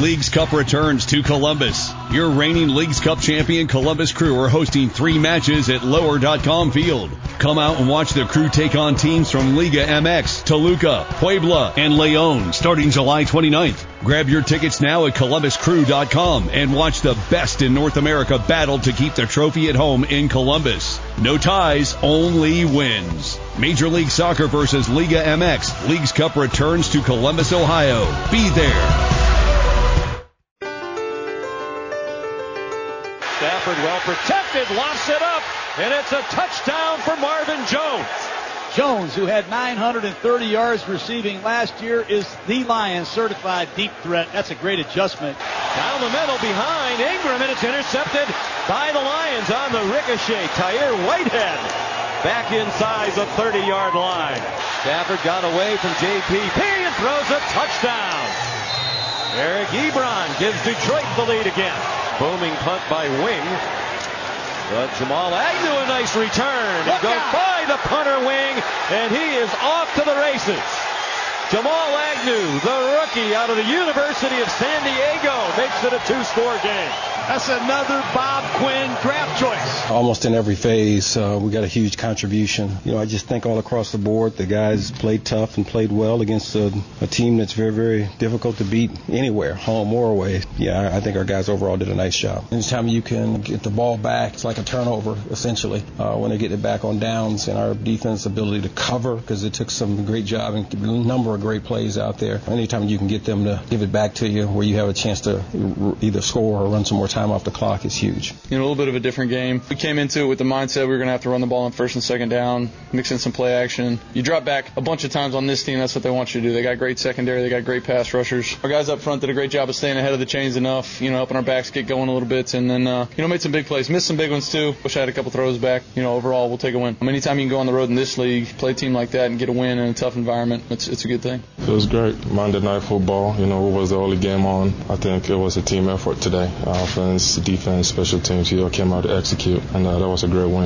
Leagues Cup returns to Columbus. Your reigning Leagues Cup champion Columbus Crew are hosting 3 matches at Lower.com Field. Come out and watch the Crew take on teams from Liga MX, Toluca, Puebla, and León starting July 29th. Grab your tickets now at ColumbusCrew.com and watch the best in North America battle to keep the trophy at home in Columbus. No ties, only wins. Major League Soccer versus Liga MX. Leagues Cup returns to Columbus, Ohio. Be there. Stafford well protected, lofts it up, and it's a touchdown for Marvin Jones. Jones, who had 930 yards receiving last year, is the Lions certified deep threat. That's a great adjustment. Down the middle behind Ingram, and it's intercepted by the Lions on the ricochet. Tahir Whitehead back inside the 30-yard line. Stafford got away from JPP and throws a touchdown. Eric Ebron gives Detroit the lead again. Booming punt by Wing. But Jamal Agnew, a nice return. It goes by the punter Wing, and he is off to the races. Jamal Agnew, the rookie out of the University of San Diego, makes it a 2-score game. That's another Bob Quinn draft choice. Almost in every phase, we got a huge contribution. I just think all across the board, the guys played tough and played well against a team that's very, very difficult to beat anywhere, home or away. Yeah, I think our guys overall did a nice job. Anytime you can get the ball back, it's like a turnover, essentially, when they get it back on downs, and our defense ability to cover, because it took some great job and a number of great plays out there. Anytime you can get them to give it back to you where you have a chance to either score or run some more time off the clock is huge. A little bit of a different game. We came into it with the mindset we were going to have to run the ball on first and second down, mix in some play action. You drop back a bunch of times on this team, that's what they want you to do. They got great secondary, they got great pass rushers. Our guys up front did a great job of staying ahead of the chains enough, helping our backs get going a little bit, and then, made some big plays. Missed some big ones too. Wish I had a couple throws back. Overall, we'll take a win. Anytime you can go on the road in this league, play a team like that and get a win in a tough environment, it's a good thing. Feels great. Monday Night Football, it was the only game on. I think it was a team effort today. Offense, defense, special teams, came out to execute, and that was a great win.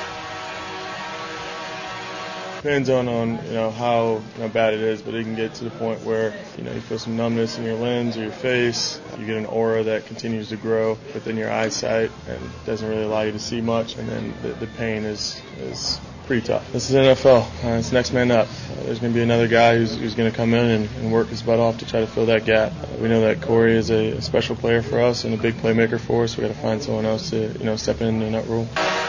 Depends on how bad it is, but it can get to the point where you feel some numbness in your lens or your face. You get an aura that continues to grow within your eyesight and doesn't really allow you to see much, and then the pain is pretty tough. This is NFL. It's next man up. There's going to be another guy who's going to come in and work his butt off to try to fill that gap. We know that Corey is a special player for us and a big playmaker for us. We got to find someone else to step in that role.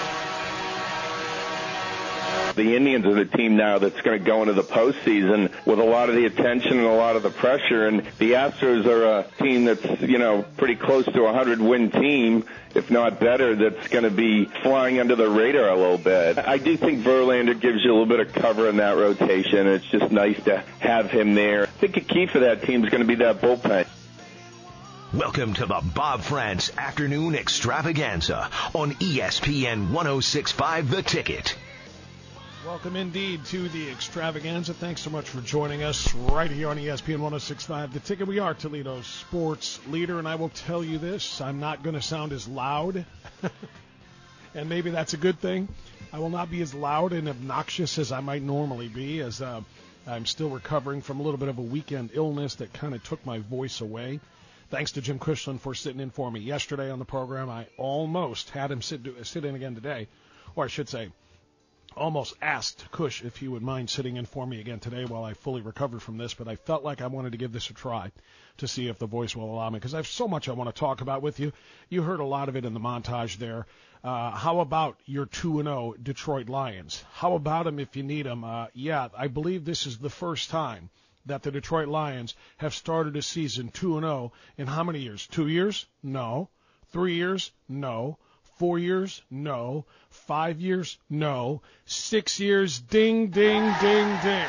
The Indians are the team now that's going to go into the postseason with a lot of the attention and a lot of the pressure. And the Astros are a team that's, pretty close to a 100-win team, if not better, that's going to be flying under the radar a little bit. I do think Verlander gives you a little bit of cover in that rotation. It's just nice to have him there. I think a key for that team is going to be that bullpen. Welcome to the Bob France Afternoon Extravaganza on ESPN 106.5 The Ticket. Welcome indeed to the extravaganza. Thanks so much for joining us right here on ESPN 106.5 The Ticket. We are Toledo's sports leader, and I will tell you this, I'm not going to sound as loud, and maybe that's a good thing. I will not be as loud and obnoxious as I might normally be, as I'm still recovering from a little bit of a weekend illness that kind of took my voice away. Thanks to Jim Cushlan for sitting in for me yesterday on the program. I almost had him sit in again today, or I should say, almost asked Cush if he would mind sitting in for me again today while I fully recovered from this, but I felt like I wanted to give this a try to see if the voice will allow me, because I have so much I want to talk about with you. You heard a lot of it in the montage there. How about your 2-0 Detroit Lions? How about them if you need them? I believe this is the first time that the Detroit Lions have started a season 2-0 in how many years? 2 years? No. 3 years? No. 4 years? No. 5 years? No. 6 years? Ding, ding, ding, ding.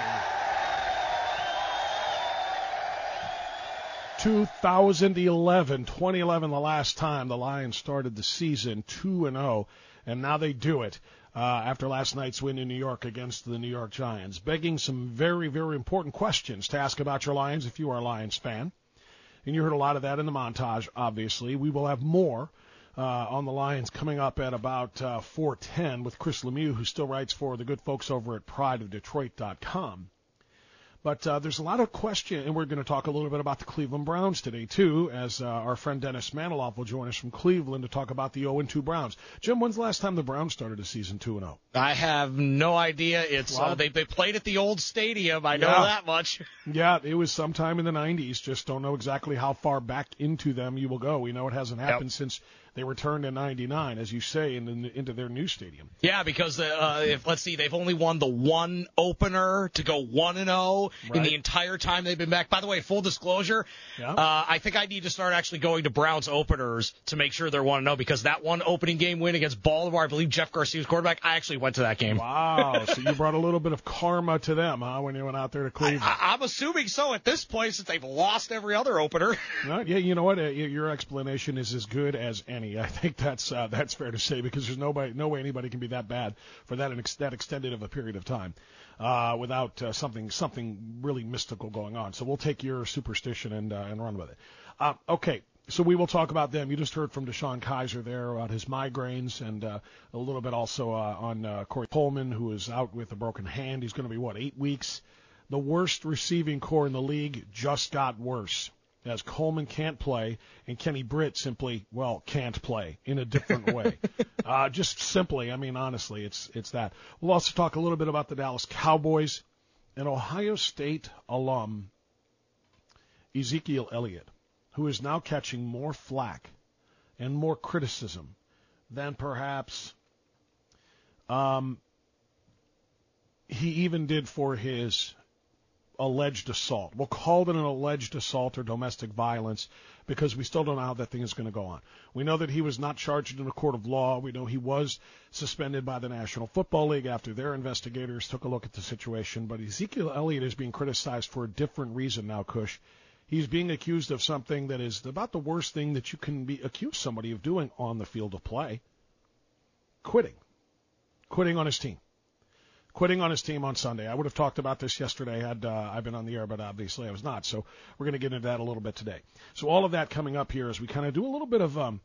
2011, the last time the Lions started the season 2-0, and now they do it after last night's win in New York against the New York Giants, begging some very, very important questions to ask about your Lions if you are a Lions fan. And you heard a lot of that in the montage, obviously. We will have more on the Lions coming up at about 4:10 with Chris Lemieux, who still writes for the good folks over at prideofdetroit.com. But there's a lot of question, and we're going to talk a little bit about the Cleveland Browns today, too, as our friend Dennis Maniloff will join us from Cleveland to talk about the 0-2 Browns. Jim, when's the last time the Browns started a season 2-0? I have no idea. It's they played at the old stadium. I know that much. Yeah, it was sometime in the 90s. Just don't know exactly how far back into them you will go. We know it hasn't happened since they returned in 99, as you say, into their new stadium. Yeah, because let's see, they've only won the one opener to go 1-0 in the entire time they've been back. By the way, full disclosure, I think I need to start actually going to Browns openers to make sure they're 1-0, because that one opening game win against Baltimore, I believe Jeff Garcia was quarterback, I actually went to that game. Wow, so you brought a little bit of karma to them, huh, when you went out there to Cleveland? I'm assuming so at this point, since they've lost every other opener. Yeah, you know what? Your explanation is as good as any. I think that's fair to say, because there's no way anybody can be that bad for that extended of a period of time without something really mystical going on. So we'll take your superstition and run with it. Okay, so we will talk about them. You just heard from Deshaun Kaiser there about his migraines, and a little bit also on Corey Coleman, who is out with a broken hand. He's going to be 8 weeks. The worst receiving core in the league just got worse, as Coleman can't play, and Kenny Britt simply, can't play in a different way. Just simply, honestly, it's that. We'll also talk a little bit about the Dallas Cowboys. An Ohio State alum, Ezekiel Elliott, who is now catching more flack and more criticism than perhaps he even did for his alleged assault. We'll call it an alleged assault or domestic violence, because we still don't know how that thing is going to go on. We know that he was not charged in a court of law. We know he was suspended by the National Football League after their investigators took a look at the situation. But Ezekiel Elliott is being criticized for a different reason now, Cush. He's being accused of something that is about the worst thing that you can accuse somebody of doing on the field of play. Quitting on his team. Quitting on his team on Sunday. I would have talked about this yesterday had I been on the air, but obviously I was not. So we're going to get into that a little bit today. So all of that coming up here as we kind of do a little bit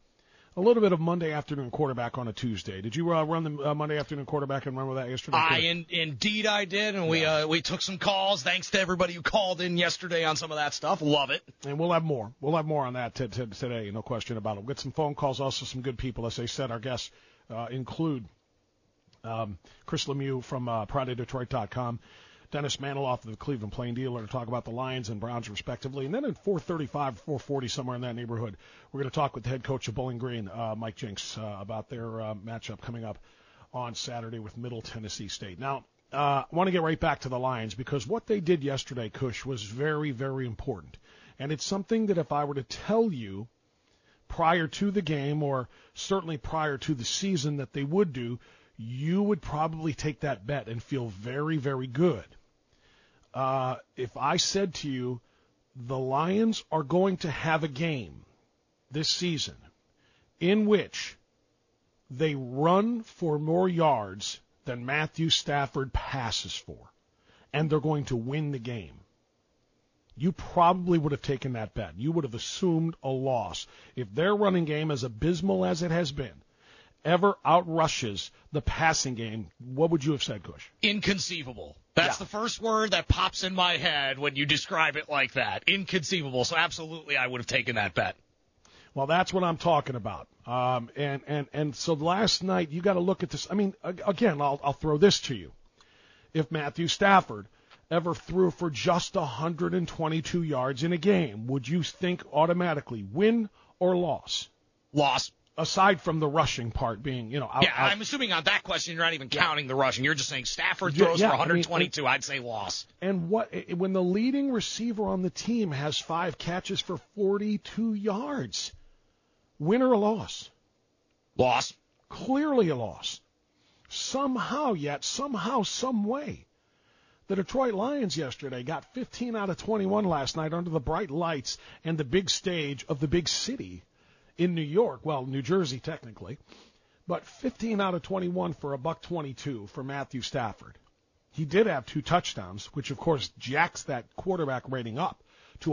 of Monday afternoon quarterback on a Tuesday. Did you run the Monday afternoon quarterback and run with that yesterday? Indeed I did, and we took some calls. Thanks to everybody who called in yesterday on some of that stuff. Love it. And we'll have more. We'll have more on that today, no question about it. We'll get some phone calls, also some good people. As I said, our guests include Chris Lemieux from PrideOfDetroit.com, Dennis Maniloff of the Cleveland Plain Dealer, to talk about the Lions and Browns respectively. And then at 4:35, 4:40, somewhere in that neighborhood, we're going to talk with the head coach of Bowling Green, Mike Jinks, about their matchup coming up on Saturday with Middle Tennessee State. Now, I want to get right back to the Lions, because what they did yesterday, Cush, was very, very important. And it's something that if I were to tell you prior to the game, or certainly prior to the season, that they would do, you would probably take that bet and feel very, very good. If I said to you, the Lions are going to have a game this season in which they run for more yards than Matthew Stafford passes for, and they're going to win the game, you probably would have taken that bet. You would have assumed a loss. If their running game, as abysmal as it has been, ever outrushes the passing game, what would you have said, Cush? Inconceivable. That's the first word that pops in my head when you describe it like that. Inconceivable. So absolutely I would have taken that bet. Well, that's what I'm talking about. And so last night, you got to look at this. Again, I'll throw this to you. If Matthew Stafford ever threw for just 122 yards in a game, would you think automatically win or loss? Loss. Aside from the rushing part being, out. I'm assuming on that question you're not even counting the rushing. You're just saying Stafford throws for 122. I'd say loss. And when the leading receiver on the team has 5 catches for 42 yards, win or a loss? Loss. Clearly a loss. Somehow, some way, the Detroit Lions yesterday got 15 out of 21 last night under the bright lights and the big stage of the big city in New York, New Jersey technically, but 15 out of 21 for $122 for Matthew Stafford. He did have 2 touchdowns, which of course jacks that quarterback rating up to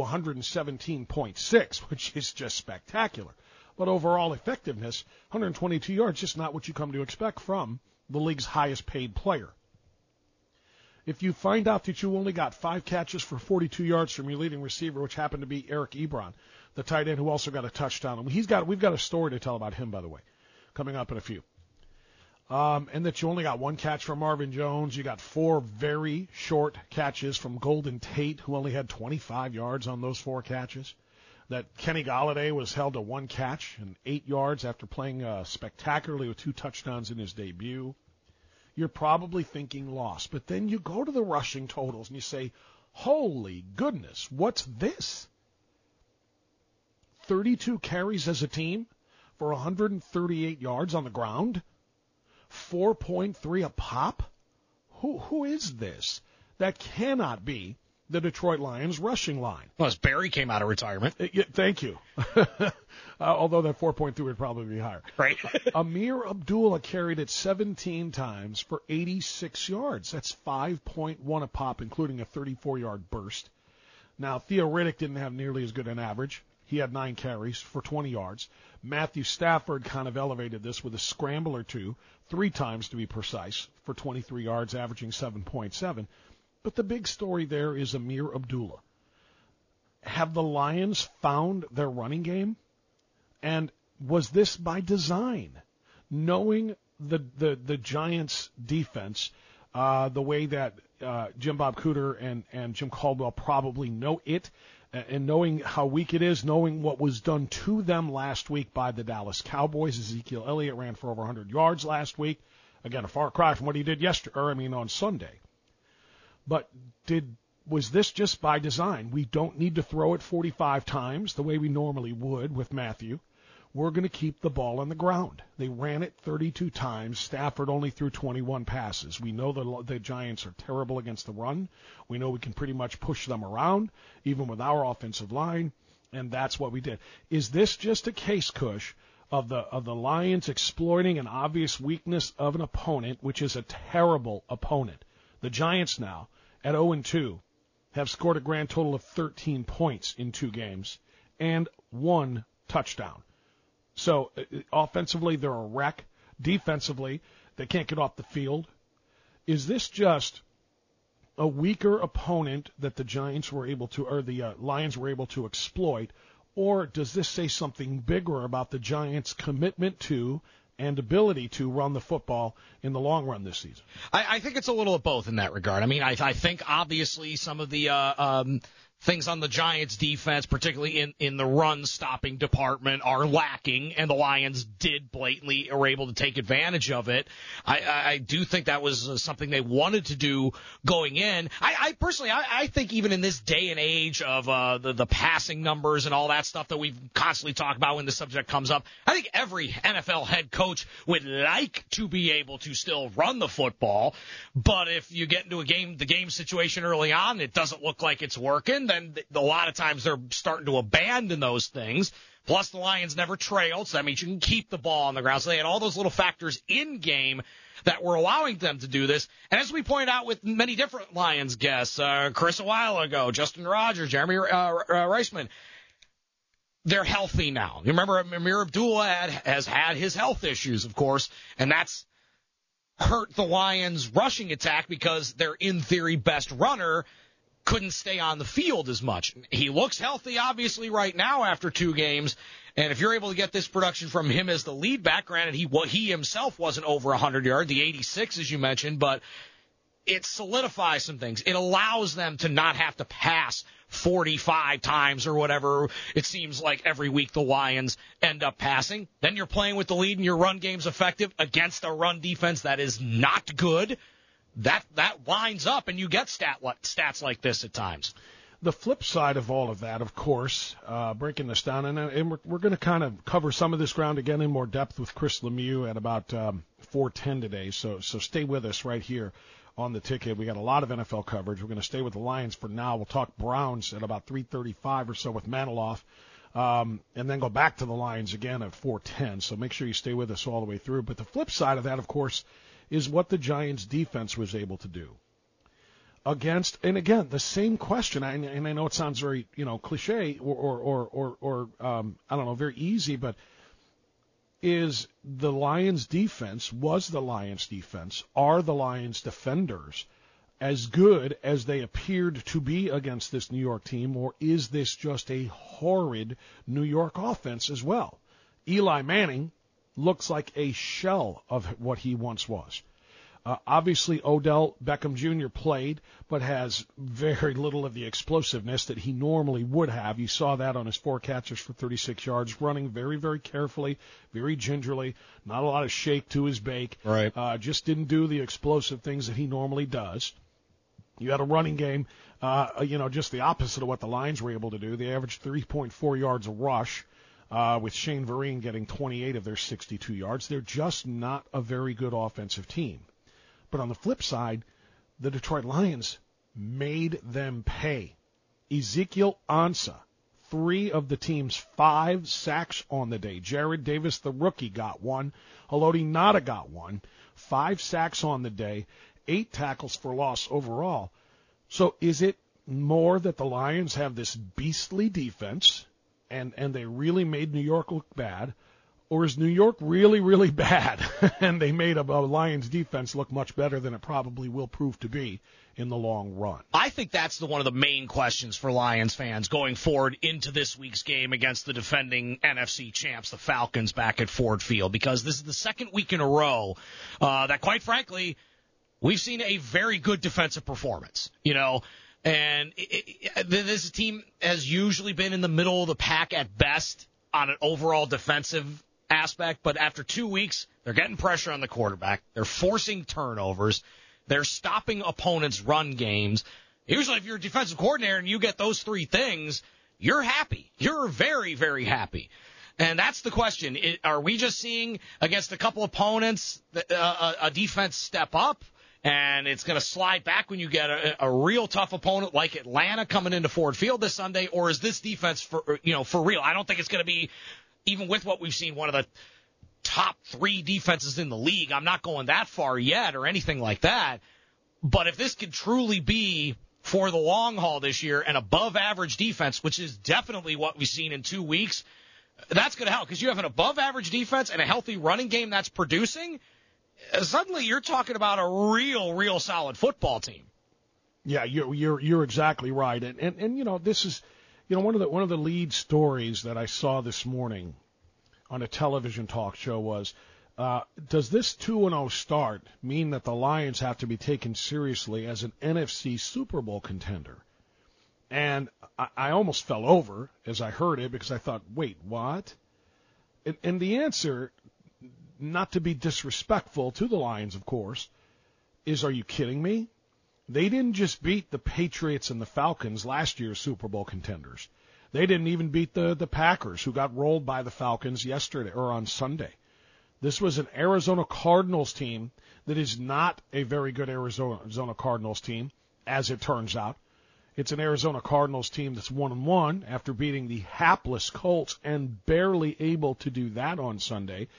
117.6, which is just spectacular. But overall effectiveness, 122 yards, just not what you come to expect from the league's highest paid player. If you find out that you only got 5 catches for 42 yards from your leading receiver, which happened to be Eric Ebron, the tight end who also got a touchdown. We've got a story to tell about him, by the way, coming up in a few. And that you only got 1 catch from Marvin Jones. You got 4 very short catches from Golden Tate, who only had 25 yards on those 4 catches. That Kenny Golladay was held to 1 catch and 8 yards after playing spectacularly with 2 touchdowns in his debut. You're probably thinking loss. But then you go to the rushing totals and you say, holy goodness, what's this? 32 carries as a team for 138 yards on the ground? 4.3 a pop? Who is this? That cannot be the Detroit Lions rushing line. Well, as Barry came out of retirement. Thank you. Although that 4.3 would probably be higher. Right. Amir Abdullah carried it 17 times for 86 yards. That's 5.1 a pop, including a 34-yard burst. Now, Theo Riddick didn't have nearly as good an average. He had 9 carries for 20 yards. Matthew Stafford kind of elevated this with a scramble or 2, 3 times to be precise, for 23 yards, averaging 7.7. But the big story there is Amir Abdullah. Have the Lions found their running game? And was this by design? Knowing the Giants' defense, the way that Jim Bob Cooter and Jim Caldwell probably know it, and knowing how weak it is, knowing what was done to them last week by the Dallas Cowboys. Ezekiel Elliott ran for over 100 yards last week. Again, a far cry from what he did on Sunday. But was this just by design? We don't need to throw it 45 times the way we normally would with Matthew. We're going to keep the ball on the ground. They ran it 32 times. Stafford only threw 21 passes. We know the Giants are terrible against the run. We know we can pretty much push them around, even with our offensive line, and that's what we did. Is this just a case, Cush, of the Lions exploiting an obvious weakness of an opponent, which is a terrible opponent? The Giants now, at 0-2, have scored a grand total of 13 points in 2 games and 1 touchdown. So offensively, they're a wreck. Defensively, they can't get off the field. Is this just a weaker opponent that the Giants were able to, or the Lions were able to exploit, or does this say something bigger about the Giants' commitment to and ability to run the football in the long run this season? I think it's a little of both in that regard. I mean, I think obviously some of the things on the Giants' defense, particularly in the run-stopping department, are lacking, and the Lions did blatantly were able to take advantage of it. I do think that was something they wanted to do going in. I personally think even in this day and age of the passing numbers and all that stuff that we've constantly talked about when the subject comes up, I think every NFL head coach would like to be able to still run the football, but if you get into the game situation early on, it doesn't look like it's working, then a lot of times they're starting to abandon those things. Plus, the Lions never trailed, so that means you can keep the ball on the ground. So they had all those little factors in game that were allowing them to do this. And as we pointed out with many different Lions guests, Chris a while ago, Justin Rogers, Jeremy Reisman, they're healthy now. You remember Amir Abdullah has had his health issues, of course, and that's hurt the Lions' rushing attack because their, in theory, best runner couldn't stay on the field as much. He looks healthy, obviously, right now after 2 games, and if you're able to get this production from him as the lead back, granted he himself wasn't over 100 yards, the 86 as you mentioned, but it solidifies some things. It allows them to not have to pass 45 times or whatever it seems like every week the Lions end up passing. Then you're playing with the lead and your run game's effective against a run defense that is not good. That lines up, and you get stats like this at times. The flip side of all of that, of course, breaking this down, and we're going to kind of cover some of this ground again in more depth with Chris Lemieux at about 4:10 today, so stay with us right here on the ticket. We got a lot of NFL coverage. We're going to stay with the Lions for now. We'll talk Browns at about 3:35 or so with Maniloff, and then go back to the Lions again at 4:10, so make sure you stay with us all the way through. But the flip side of that, of course, is what the Giants' defense was able to do against, and again, the same question, and I know it sounds very, cliche or I don't know, very easy, but was the Lions' defense, are the Lions' defenders as good as they appeared to be against this New York team, or is this just a horrid New York offense as well? Eli Manning looks like a shell of what he once was. Obviously, Odell Beckham Jr. played, but has very little of the explosiveness that he normally would have. You saw that on his 4 catches for 36 yards, running very, very carefully, very gingerly, not a lot of shake to his bake. Right. Just didn't do the explosive things that he normally does. You had a running game, just the opposite of what the Lions were able to do. They averaged 3.4 yards a rush, with Shane Vereen getting 28 of their 62 yards. They're just not a very good offensive team. But on the flip side, the Detroit Lions made them pay. Ezekiel Ansah, 3 of the team's 5 sacks on the day. Jared Davis, the rookie, got 1. Haloti Ngata got 1. 5 sacks on the day, 8 tackles for loss overall. So is it more that the Lions have this beastly defense and they really made New York look bad? Or is New York really, really bad, and they made a Lions defense look much better than it probably will prove to be in the long run? I think that's one of the main questions for Lions fans going forward into this week's game against the defending NFC champs, the Falcons, back at Ford Field, because this is the second week in a row that, quite frankly, we've seen a very good defensive performance, and this team has usually been in the middle of the pack at best on an overall defensive aspect, but after 2 weeks, they're getting pressure on the quarterback. They're forcing turnovers. They're stopping opponents' run games. Usually, if you're a defensive coordinator and you get those 3 things, you're happy. You're very, very happy. And that's the question. Are we just seeing against a couple opponents a defense step up, and it's going to slide back when you get a real tough opponent like Atlanta coming into Ford Field this Sunday, or is this defense for real? I don't think it's going to be, even with what we've seen, one of the top 3 defenses in the league. I'm not going that far yet or anything like that. But if this can truly be for the long haul this year an above-average defense, which is definitely what we've seen in 2 weeks, that's going to help, because you have an above-average defense and a healthy running game that's producing. Suddenly you're talking about a real solid football team. Yeah, you're exactly right. And this is one of the lead stories that I saw this morning on a television talk show was, does this 2-0 start mean that the Lions have to be taken seriously as an NFC Super Bowl contender? And I almost fell over as I heard it, because I thought, wait, what? And the answer, not to be disrespectful to the Lions, of course, is, are you kidding me? They didn't just beat the Patriots and the Falcons, last year's Super Bowl contenders. They didn't even beat the Packers, who got rolled by the Falcons yesterday or on Sunday. This was an Arizona Cardinals team that is not a very good Arizona Cardinals team, as it turns out. It's an Arizona Cardinals team that's 1-1 after beating the hapless Colts and barely able to do that on Sunday,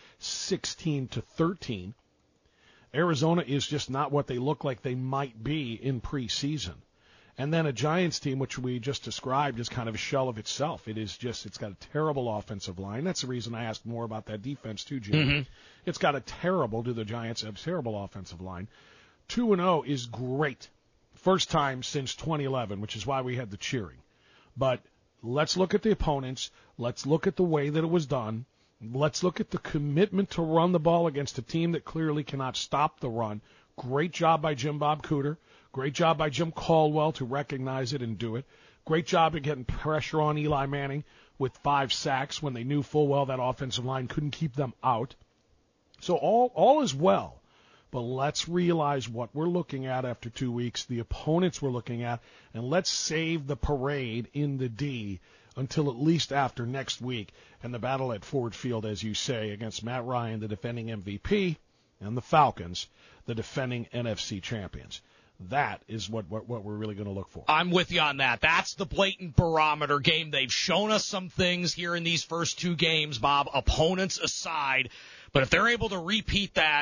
16-13. Arizona is just not what they look like they might be in preseason. And then a Giants team, which we just described, is kind of a shell of itself. It's got a terrible offensive line. That's the reason I asked more about that defense too, Jim. Mm-hmm. It's got the Giants have a terrible offensive line. 2-0 is great. First time since 2011, which is why we had the cheering. But let's look at the opponents. Let's look at the way that it was done. Let's look at the commitment to run the ball against a team that clearly cannot stop the run. Great job by Jim Bob Cooter. Great job by Jim Caldwell to recognize it and do it. Great job of getting pressure on Eli Manning with 5 sacks when they knew full well that offensive line couldn't keep them out. So all is well. But let's realize what we're looking at after 2 weeks, the opponents we're looking at, and let's save the parade in the D until at least after next week and the battle at Ford Field, as you say, against Matt Ryan, the defending MVP, and the Falcons, the defending NFC champions. That is what we're really going to look for. I'm with you on that. That's the blatant barometer game. They've shown us some things here in these first 2 games, Bob, opponents aside. But if they're able to repeat that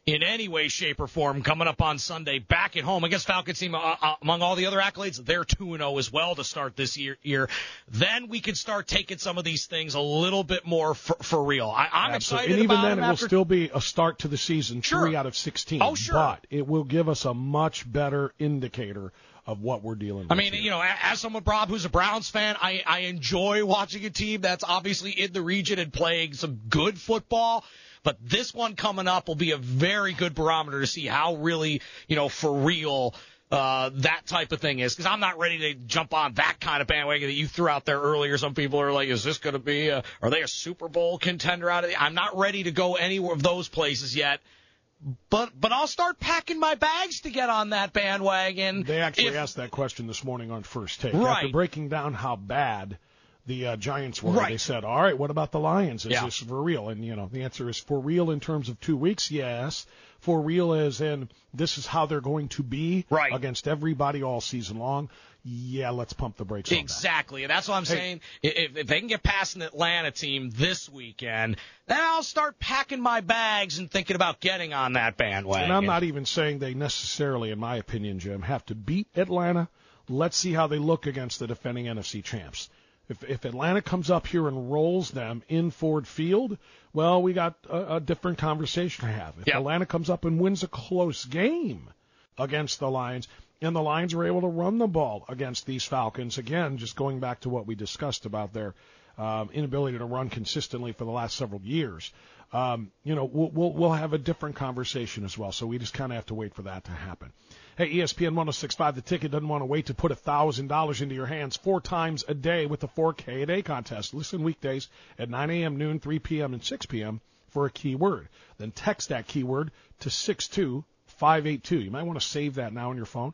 in any way, shape, or form coming up on Sunday back at home against Falcons team. Among all the other accolades, they're 2-0 as well to start this year. Then we could start taking some of these things a little bit more for real. I'm excited and even about then, them it will still be a start to the season, 3 out of 16. Oh, sure. But it will give us a much better indicator of what we're dealing with. I mean, as someone, Rob, who's a Browns fan, I enjoy watching a team that's obviously in the region and playing some good football. But this one coming up will be a very good barometer to see how really, for real, that type of thing is. Because I'm not ready to jump on that kind of bandwagon that you threw out there earlier. Some people are like, is this going to be are they a Super Bowl contender out of I'm not ready to go any of those places yet. But I'll start packing my bags to get on that bandwagon. They actually asked that question this morning on First Take. Right. After breaking down how bad the Giants were, they said, all right, what about the Lions? Is this for real? And, the answer is for real in terms of 2 weeks, yes. For real as in this is how they're going to be against everybody all season long. Yeah, let's pump the brakes on that. Exactly. And that's what I'm saying. If they can get past an Atlanta team this weekend, then I'll start packing my bags and thinking about getting on that bandwagon. And I'm not even saying they necessarily, in my opinion, Jim, have to beat Atlanta. Let's see how they look against the defending NFC champs. If Atlanta comes up here and rolls them in Ford Field, well, we got a different conversation to have. If Atlanta comes up and wins a close game against the Lions, and the Lions are able to run the ball against these Falcons, again, just going back to what we discussed about their inability to run consistently for the last several years, we'll have a different conversation as well. So we just kind of have to wait for that to happen. Hey, ESPN 106.5, The Ticket doesn't want to wait to put $1,000 into your hands 4 times a day with the 4K a Day contest. Listen weekdays at 9 a.m., noon, 3 p.m., and 6 p.m. for a keyword. Then text that keyword to 62582. You might want to save that now on your phone.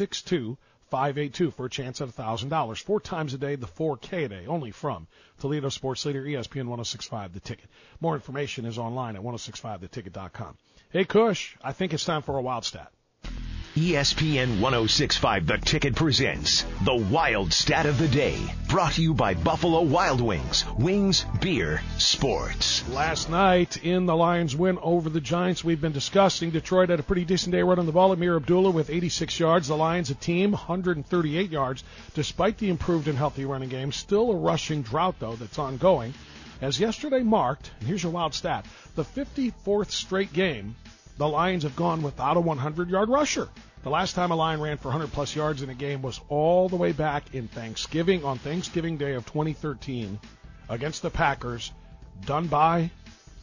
62582 for a chance at $1,000. 4 times a day, the 4K a Day, only from Toledo sports leader ESPN 106.5 The Ticket. More information is online at 1065theticket.com. Hey, Kush, I think it's time for a wild stat. ESPN 106.5 The Ticket presents the Wild Stat of the Day. Brought to you by Buffalo Wild Wings. Wings, beer, sports. Last night in the Lions win over the Giants, we've been discussing Detroit had a pretty decent day running the ball. Amir Abdullah with 86 yards. The Lions, a team, 138 yards. Despite the improved and healthy running game, still a rushing drought, though, that's ongoing. As yesterday marked, and here's your wild stat, the 54th straight game the Lions have gone without a 100-yard rusher. The last time a Lion ran for 100-plus yards in a game was all the way back on Thanksgiving Day of 2013 against the Packers, done by,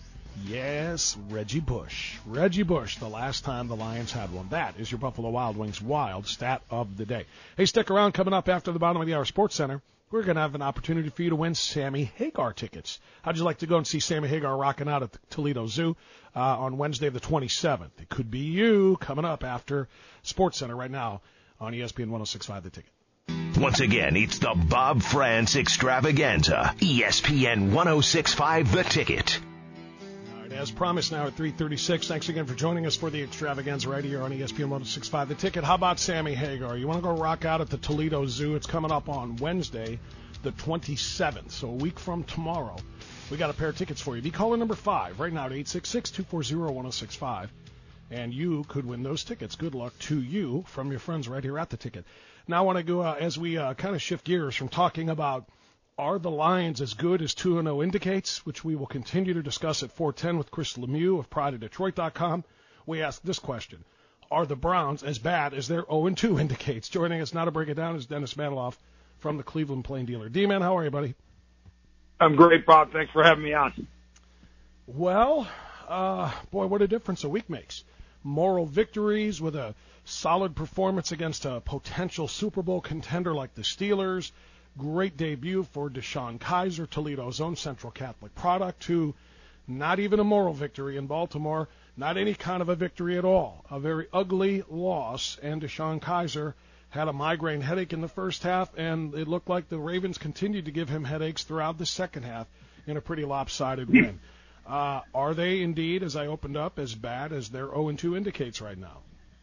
Reggie Bush. Reggie Bush, the last time the Lions had one. That is your Buffalo Wild Wings wild stat of the day. Hey, stick around. Coming up after the bottom of the hour, Sports Center, we're going to have an opportunity for you to win Sammy Hagar tickets. How'd you like to go and see Sammy Hagar rocking out at the Toledo Zoo on Wednesday the 27th? It could be you coming up after Sports Center right now on ESPN 106.5 The Ticket. Once again, it's the Bob France Extravaganza. ESPN 106.5 The Ticket. As promised, now at 3:36. Thanks again for joining us for the Extravaganza right here on ESPN 106.5 The Ticket. How about Sammy Hagar? You want to go rock out at the Toledo Zoo? It's coming up on Wednesday, the 27th, so a week from tomorrow. We got a pair of tickets for you. Be caller number 5 right now at 866-240-1065, and you could win those tickets. Good luck to you from your friends right here at the Ticket. Now I want to go, as we kind of shift gears from talking about are the Lions as good as 2-0 indicates, which we will continue to discuss at 4:10 with Chris Lemieux of PrideOfDetroit.com. We ask this question. Are the Browns as bad as their 0-2 indicates? Joining us now to break it down is Dennis Maniloff from the Cleveland Plain Dealer. D-Man, how are you, buddy? I'm great, Bob. Thanks for having me on. Well, boy, what a difference a week makes. Moral victories with a solid performance against a potential Super Bowl contender like the Steelers. Great debut for Deshaun Kaiser, Toledo's own Central Catholic product, to not even a moral victory in Baltimore, not any kind of a victory at all. A very ugly loss, and Deshaun Kaiser had a migraine headache in the first half, and it looked like the Ravens continued to give him headaches throughout the second half in a pretty lopsided win. Are they indeed, as I opened up, as bad as their 0-2 indicates right now?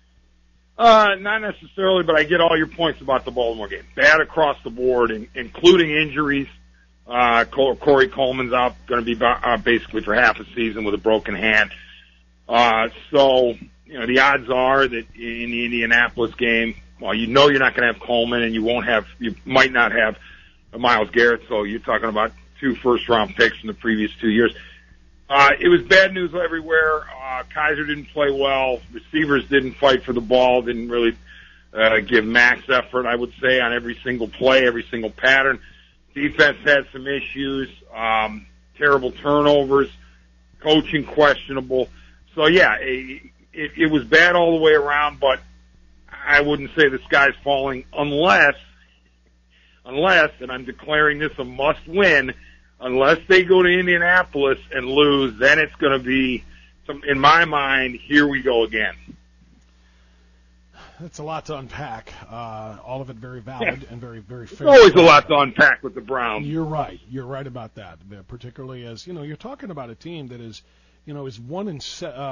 Not necessarily, but I get all your points about the Baltimore game. Bad across the board, including injuries. Corey Coleman's out, going to be basically for half a season with a broken hand. So, the odds are that in the Indianapolis game, well, you're not going to have Coleman, and you might not have Myles Garrett, so you're talking about 2 first-round picks from the previous 2 years. It was bad news everywhere. Kizer didn't play well. Receivers didn't fight for the ball, didn't really give max effort, I would say, on every single play, every single pattern. Defense had some issues, terrible turnovers, coaching questionable. So, yeah, it was bad all the way around, but I wouldn't say the sky's falling unless, and I'm declaring this a must-win, unless they go to Indianapolis and lose, then it's going to be, in my mind, here we go again. That's a lot to unpack. All of it very valid and very, very fair. There's always a lot to unpack with the Browns. You're right. You're right about that. Particularly as you're talking about a team that is, is 1 in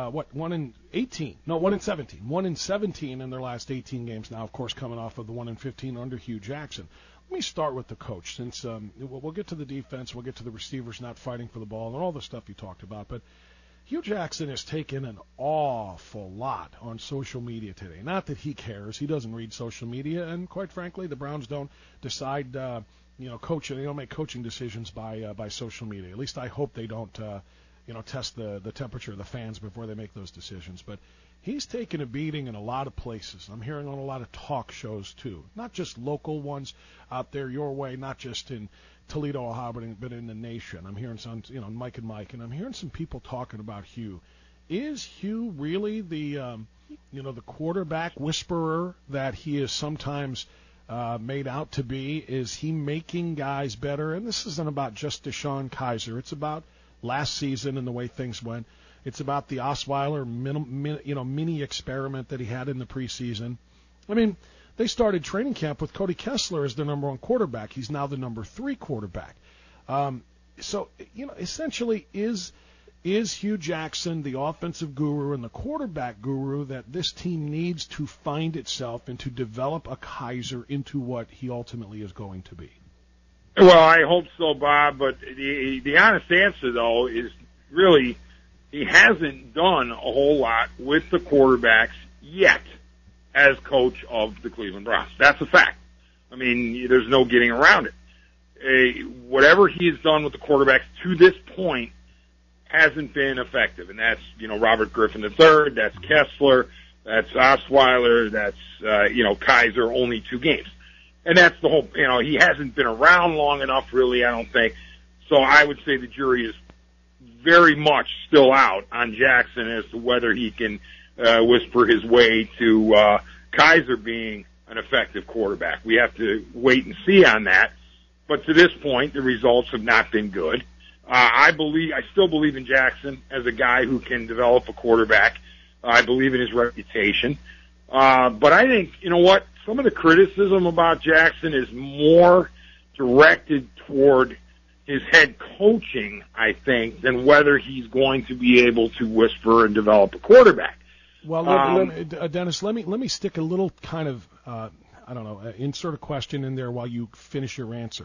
18? No, 1 in 17. 1 in 17 in their last 18 games. Now, of course, coming off of the 1 in 15 under Hugh Jackson. Let me start with the coach, since we'll get to the defense, we'll get to the receivers not fighting for the ball, and all the stuff you talked about. But Hugh Jackson has taken an awful lot on social media today. Not that he cares; he doesn't read social media, and quite frankly, the Browns don't decide, coaching. They don't make coaching decisions by social media. At least I hope they don't, test the temperature of the fans before they make those decisions. But he's taken a beating in a lot of places. I'm hearing on a lot of talk shows, too. Not just local ones out there your way, not just in Toledo, Ohio, but in the nation. I'm hearing some, Mike and Mike, and I'm hearing some people talking about Hugh. Is Hugh really the quarterback whisperer that he is sometimes made out to be? Is he making guys better? And this isn't about just DeShone Kizer. It's about last season and the way things went. It's about the Osweiler mini experiment that he had in the preseason. I mean, they started training camp with Cody Kessler as their number 1 quarterback. He's now the number 3 quarterback. So, essentially, is Hugh Jackson the offensive guru and the quarterback guru that this team needs to find itself and to develop a Kizer into what he ultimately is going to be? Well, I hope so, Bob, but the honest answer, though, is really he hasn't done a whole lot with the quarterbacks yet as coach of the Cleveland Browns. That's a fact. I mean, there's no getting around it. Whatever he has done with the quarterbacks to this point hasn't been effective, and that's, Robert Griffin III, that's Kessler, that's Osweiler, that's, Kizer, only 2 games. And that's the whole, he hasn't been around long enough, really, I don't think. So I would say the jury is very much still out on Jackson as to whether he can whisper his way to Kizer being an effective quarterback. We have to wait and see on that. But to this point, the results have not been good. I still believe in Jackson as a guy who can develop a quarterback. I believe in his reputation. But I think, some of the criticism about Jackson is more directed toward his head coaching, I think, than whether he's going to be able to whisper and develop a quarterback. Well, Dennis, let me stick a little kind of, insert a question in there while you finish your answer.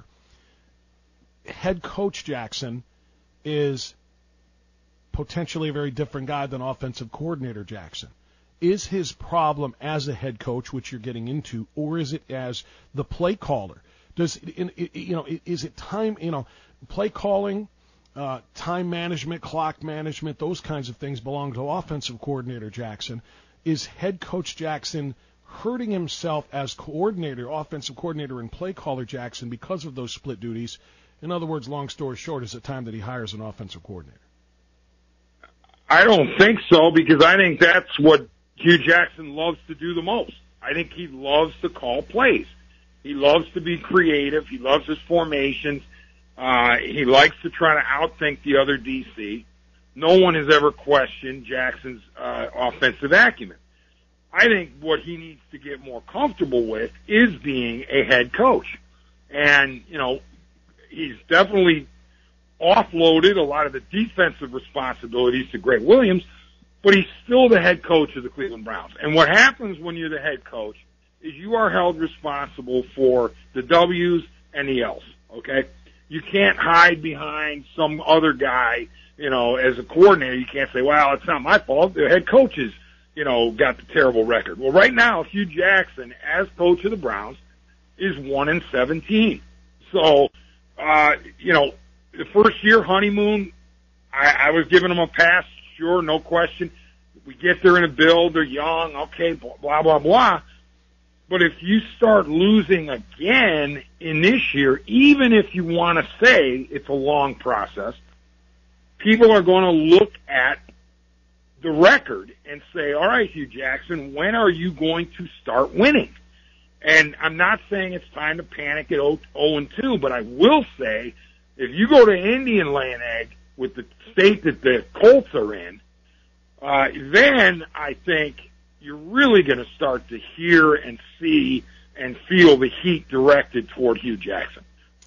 Head coach Jackson is potentially a very different guy than offensive coordinator Jackson. Is his problem as a head coach, which you're getting into, or is it as the play caller? Is it time, play calling, time management, clock management, those kinds of things belong to offensive coordinator Jackson. Is head coach Jackson hurting himself as coordinator, offensive coordinator and play caller Jackson because of those split duties? In other words, long story short, is it time that he hires an offensive coordinator? I don't think so, because I think that's what Hugh Jackson loves to do the most. I think he loves to call plays. He loves to be creative. He loves his formations. He likes to try to outthink the other DC. No one has ever questioned Jackson's offensive acumen. I think what he needs to get more comfortable with is being a head coach. And, he's definitely offloaded a lot of the defensive responsibilities to Greg Williams, but he's still the head coach of the Cleveland Browns. And what happens when you're the head coach is you are held responsible for the W's and the L's, okay? You can't hide behind some other guy, as a coordinator. You can't say, well, it's not my fault. The head coach is, got the terrible record. Well, right now, Hugh Jackson, as coach of the Browns, is 1-17. So, the first year honeymoon, I was giving them a pass, sure, no question. We get there in a build, they're young, okay, blah, blah, blah. But if you start losing again in this year, even if you want to say it's a long process, people are going to look at the record and say, all right, Hugh Jackson, when are you going to start winning? And I'm not saying it's time to panic at 0-2, but I will say if you go to Indy and lay an egg with the state that the Colts are in, then I think you're really going to start to hear and see and feel the heat directed toward Hugh Jackson.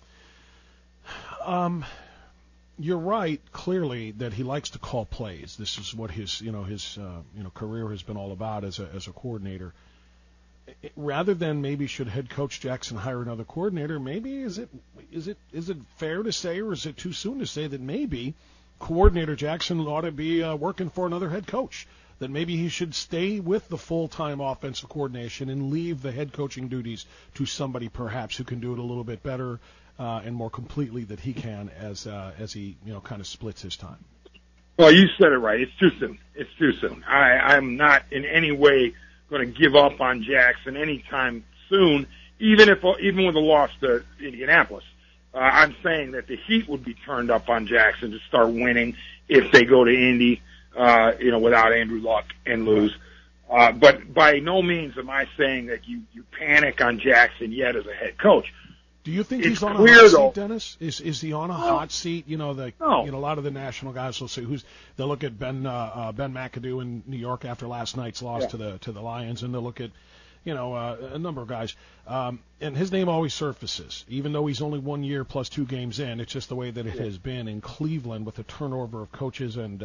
You're right, clearly, that he likes to call plays. This is what his career has been all about as a coordinator. Rather than maybe should head coach Jackson hire another coordinator, maybe is it fair to say, or is it too soon to say that maybe coordinator Jackson ought to be working for another head coach? That maybe he should stay with the full-time offensive coordination and leave the head coaching duties to somebody perhaps who can do it a little bit better and more completely that he can as he kind of splits his time. Well, you said it right. It's too soon. It's too soon. I'm not in any way going to give up on Jackson anytime soon, even with a loss to Indianapolis. I'm saying that the heat would be turned up on Jackson to start winning if they go to Indy, without Andrew Luck and lose. But by no means am I saying that you panic on Jackson yet as a head coch. Do you think he's on a hot seat, Dennis? Is he on a hot seat? A lot of the national guys will say they'll look at Ben McAdoo in New York after last night's loss to the Lions, and they'll look at a number of guys, and his name always surfaces, even though he's only 1 year plus 2 games in. It's just the way that it has been in Cleveland with the turnover of coaches and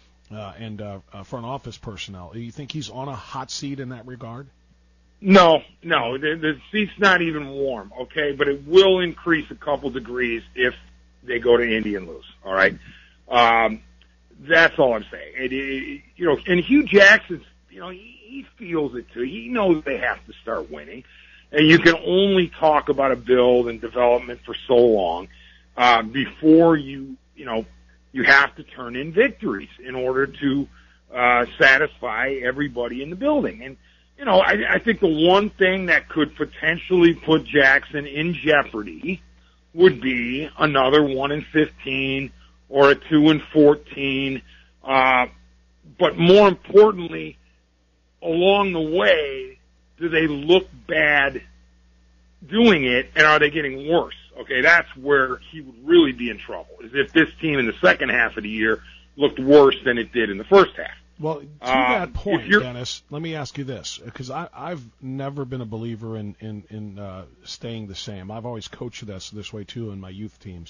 front office personnel. Do you think he's on a hot seat in that regard? No, the seat's not even warm, okay? But it will increase a couple degrees if they go to Indy and lose, all right? That's all I'm saying. And Hugh Jackson's, he feels it too. He knows they have to start winning. And you can only talk about a build and development for so long before you have to turn in victories in order to satisfy everybody in the building. And I think the one thing that could potentially put Jackson in jeopardy would be another 1-15 or a 2-14. But more importantly, along the way, do they look bad doing it, and are they getting worse? Okay, that's where he would really be in trouble, is if this team in the second half of the year looked worse than it did in the first half. Well, to that point, Dennis, let me ask you this, because I've never been a believer in staying the same. I've always coached this way, too, in my youth teams.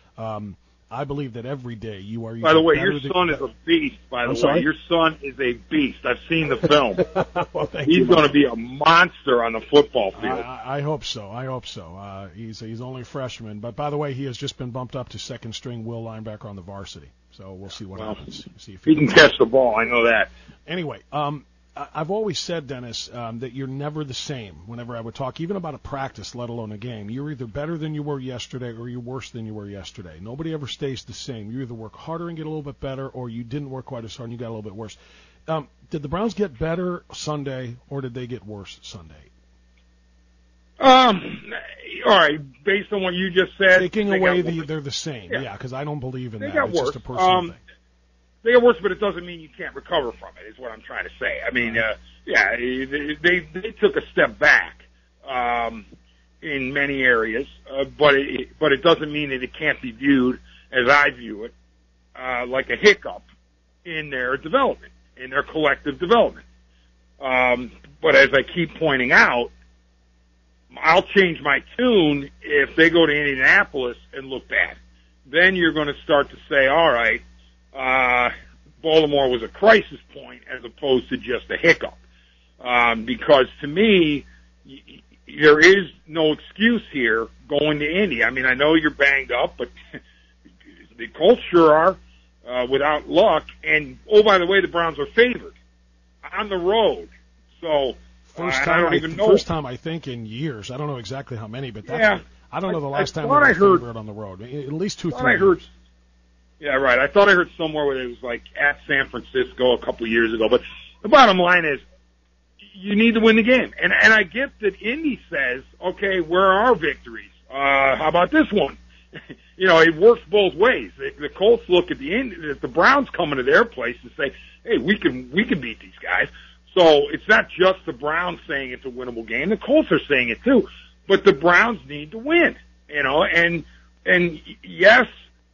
I believe that every day you are. By the way, your son is a beast. Your son is a beast. I've seen the film. Well, he's going to be a monster on the football field. I hope so. He's only a freshman, but by the way, he has just been bumped up to second string will linebacker on the varsity. So we'll see what happens. See if he can catch the ball. I know that. Anyway, I've always said, Dennis, that you're never the same whenever I would talk, even about a practice, let alone a game. You're either better than you were yesterday or you're worse than you were yesterday. Nobody ever stays the same. You either work harder and get a little bit better, or you didn't work quite as hard and you got a little bit worse. Did the Browns get better Sunday, or did they get worse Sunday? All right, based on what you just said. Taking away they're the same, because I don't believe in that. Got it's worse. just a personal thing. They get worse, but it doesn't mean you can't recover from it, is what I'm trying to say. I mean, they took a step back in many areas, but it doesn't mean that it can't be viewed, as I view it, like a hiccup in their development, in their collective development. But as I keep pointing out, I'll change my tune if they go to Indianapolis and look bad. Then you're going to start to say, all right, Baltimore was a crisis point as opposed to just a hiccup. Because to me, there is no excuse here going to Indy. I mean, I know you're banged up, but the Colts sure are, without luck. And, oh, by the way, the Browns are favored on the road. So, I don't even know. First time, I think, in years. I don't know exactly how many, but I don't know the last time they were favored on the road. At least 2-3. Yeah, right. I thought I heard somewhere where it was like at San Francisco a couple of years ago. But the bottom line is, you need to win the game. And I get that Indy says, okay, where are our victories? How about this one? It works both ways. The Colts look at the Browns coming to their place and say, hey, we can beat these guys. So it's not just the Browns saying it's a winnable game. The Colts are saying it too. But the Browns need to win, and yes,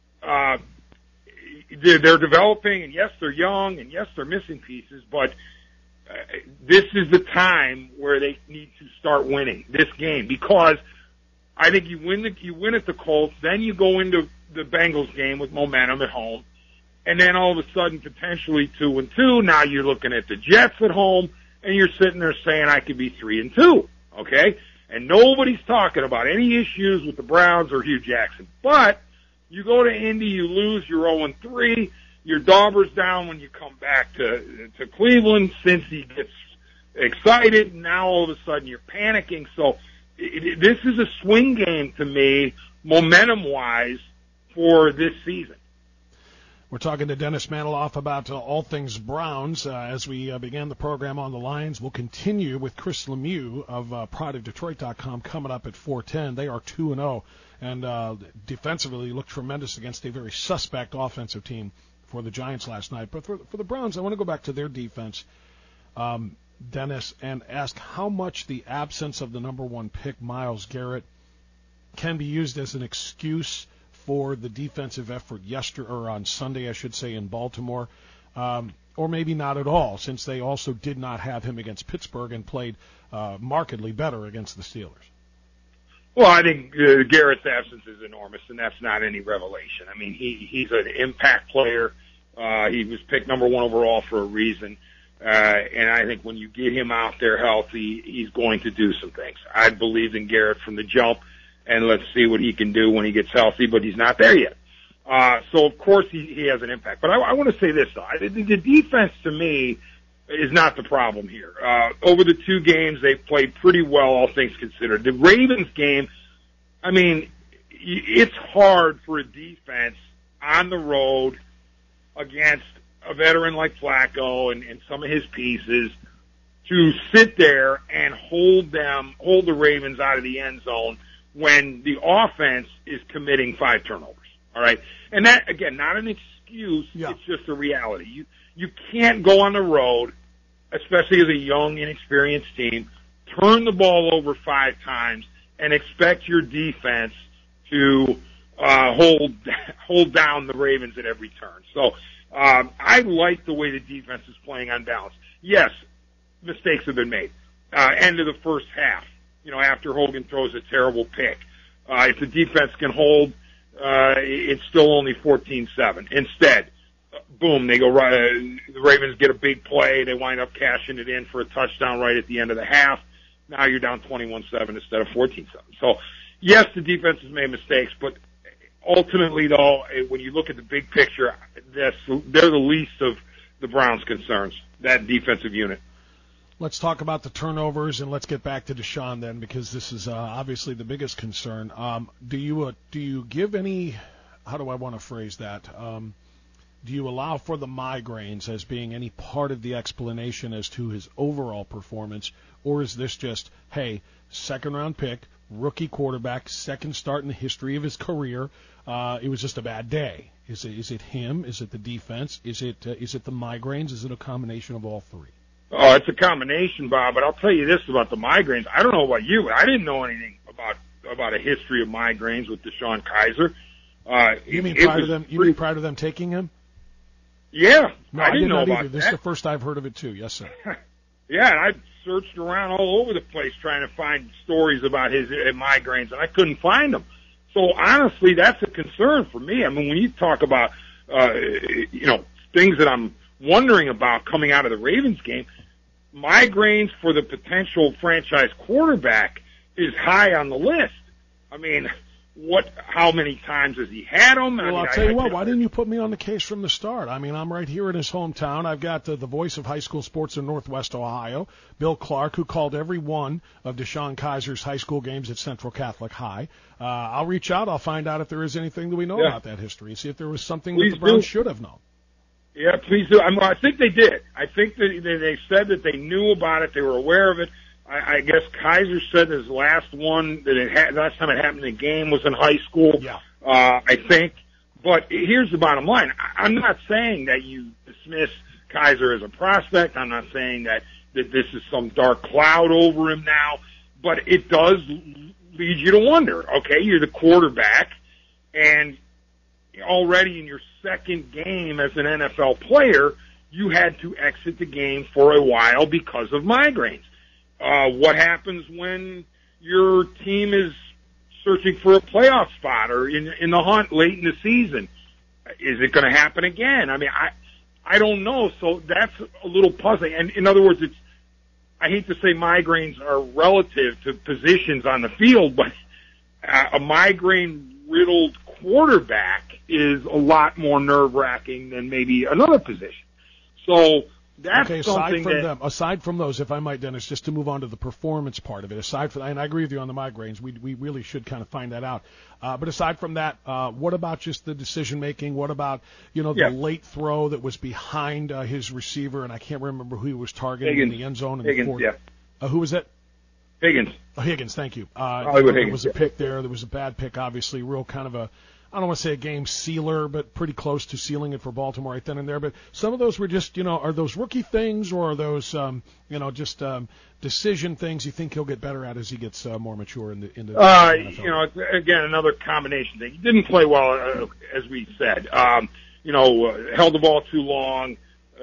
they're developing, and yes, they're young, and yes, they're missing pieces, but this is the time where they need to start winning this game, because I think you win at the Colts, then you go into the Bengals game with momentum at home, and then all of a sudden potentially 2-2. Now you're looking at the Jets at home, and you're sitting there saying I could be 3-2, okay? And nobody's talking about any issues with the Browns or Hugh Jackson. But you go to Indy, you lose, you're 0-3. Your dauber's down when you come back to Cleveland. Since he gets excited, now all of a sudden you're panicking. So this is a swing game to me, momentum-wise, for this season. We're talking to Dennis Maniloff about all things Browns as we began the program on the Lions. We'll continue with Chris Lemieux of PrideOfDetroit.com coming up at 4:10. They are 2-0, and defensively looked tremendous against a very suspect offensive team for the Giants last night. But for the Browns, I want to go back to their defense, Dennis, and ask how much the absence of the number one pick, Myles Garrett, can be used as an excuse for the defensive effort on Sunday, I should say, in Baltimore, or maybe not at all, since they also did not have him against Pittsburgh and played markedly better against the Steelers. Well, I think Garrett's absence is enormous, and that's not any revelation. I mean, he's an impact player. He was picked number one overall for a reason. And I think when you get him out there healthy, he's going to do some things. I believed in Garrett from the jump, and let's see what he can do when he gets healthy, but he's not there yet. So, of course, he has an impact. But I want to say this, though. The defense, to me, is not the problem here. Over the two games, they've played pretty well, all things considered. The Ravens game, I mean, it's hard for a defense on the road against a veteran like Flacco and some of his pieces to sit there and hold the Ravens out of the end zone when the offense is committing 5 turnovers. All right. And that, again, not an excuse. Yeah. It's just a reality. You can't go on the road, especially as a young, inexperienced team, turn the ball over 5 times and expect your defense to hold down the Ravens at every turn. So I like the way the defense is playing on balance. Yes, mistakes have been made. End of the first half, after Hogan throws a terrible pick. If the defense can hold, it's still only 14-7. Instead, boom, they go right. The Ravens get a big play. They wind up cashing it in for a touchdown right at the end of the half. Now you're down 21-7 instead of 14-7. So, yes, the defense has made mistakes, but ultimately, though, when you look at the big picture, they're the least of the Browns' concerns, that defensive unit. Let's talk about the turnovers, and let's get back to Deshaun then, because this is obviously the biggest concern. Do you give any, how do I want to phrase that, do you allow for the migraines as being any part of the explanation as to his overall performance, or is this just, hey, second-round pick, rookie quarterback, second start in the history of his career, it was just a bad day? Is it him? Is it the defense? Is it the migraines? Is it a combination of all three? Oh, it's a combination, Bob, but I'll tell you this about the migraines. I don't know about you, but I didn't know anything about a history of migraines with DeShone Kizer. You mean prior to them taking him? Yeah. No, I didn't know about that. This is the first I've heard of it, too. Yes, sir. Yeah, and I searched around all over the place trying to find stories about his migraines, and I couldn't find them. So, honestly, that's a concern for me. I mean, when you talk about, things that I'm wondering about coming out of the Ravens game, migraines for the potential franchise quarterback is high on the list. I mean, how many times has he had them? Well, I'll tell you what, why didn't you put me on the case from the start? I mean, I'm right here in his hometown. I've got the voice of high school sports in Northwest Ohio, Bill Clark, who called every one of Deshaun Kaiser's high school games at Central Catholic High. I'll reach out. I'll find out if there is anything that we know about that history, see if there was something that the Browns should have known. Yeah, please do. I think they did. I think that they said that they knew about it. They were aware of it. I guess Kaiser said his last time it happened in a game was in high school. Yeah. I think. But here's the bottom line. I'm not saying that you dismiss Kaiser as a prospect. I'm not saying that this is some dark cloud over him now. But it does lead you to wonder. Okay, you're the quarterback, and already in your second game as an NFL player, you had to exit the game for a while because of migraines. What happens when your team is searching for a playoff spot or in the hunt late in the season? Is it going to happen again? I mean, I don't know. So that's a little puzzling. And in other words, I hate to say migraines are relative to positions on the field, but a migraine-riddled quarterback is a lot more nerve-wracking than maybe another position. So that's aside from those, if I might, Dennis, just to move on to the performance part of it, aside from, and I agree with you on the migraines, we really should kind of find that out. But aside from that, what about just the decision making? What about, the late throw that was behind his receiver, and I can't remember who he was targeting in the end zone in the fourth. Yeah. Who was that? Higgins. Oh, Higgins, thank you. Higgins, there was a pick there. There was a bad pick, obviously, real kind of I don't want to say a game sealer, but pretty close to sealing it for Baltimore right then and there. But some of those were just, are those rookie things or are those, just decision things you think he'll get better at as he gets more mature in the NFL? Again, another combination thing. He didn't play well, as we said. Held the ball too long,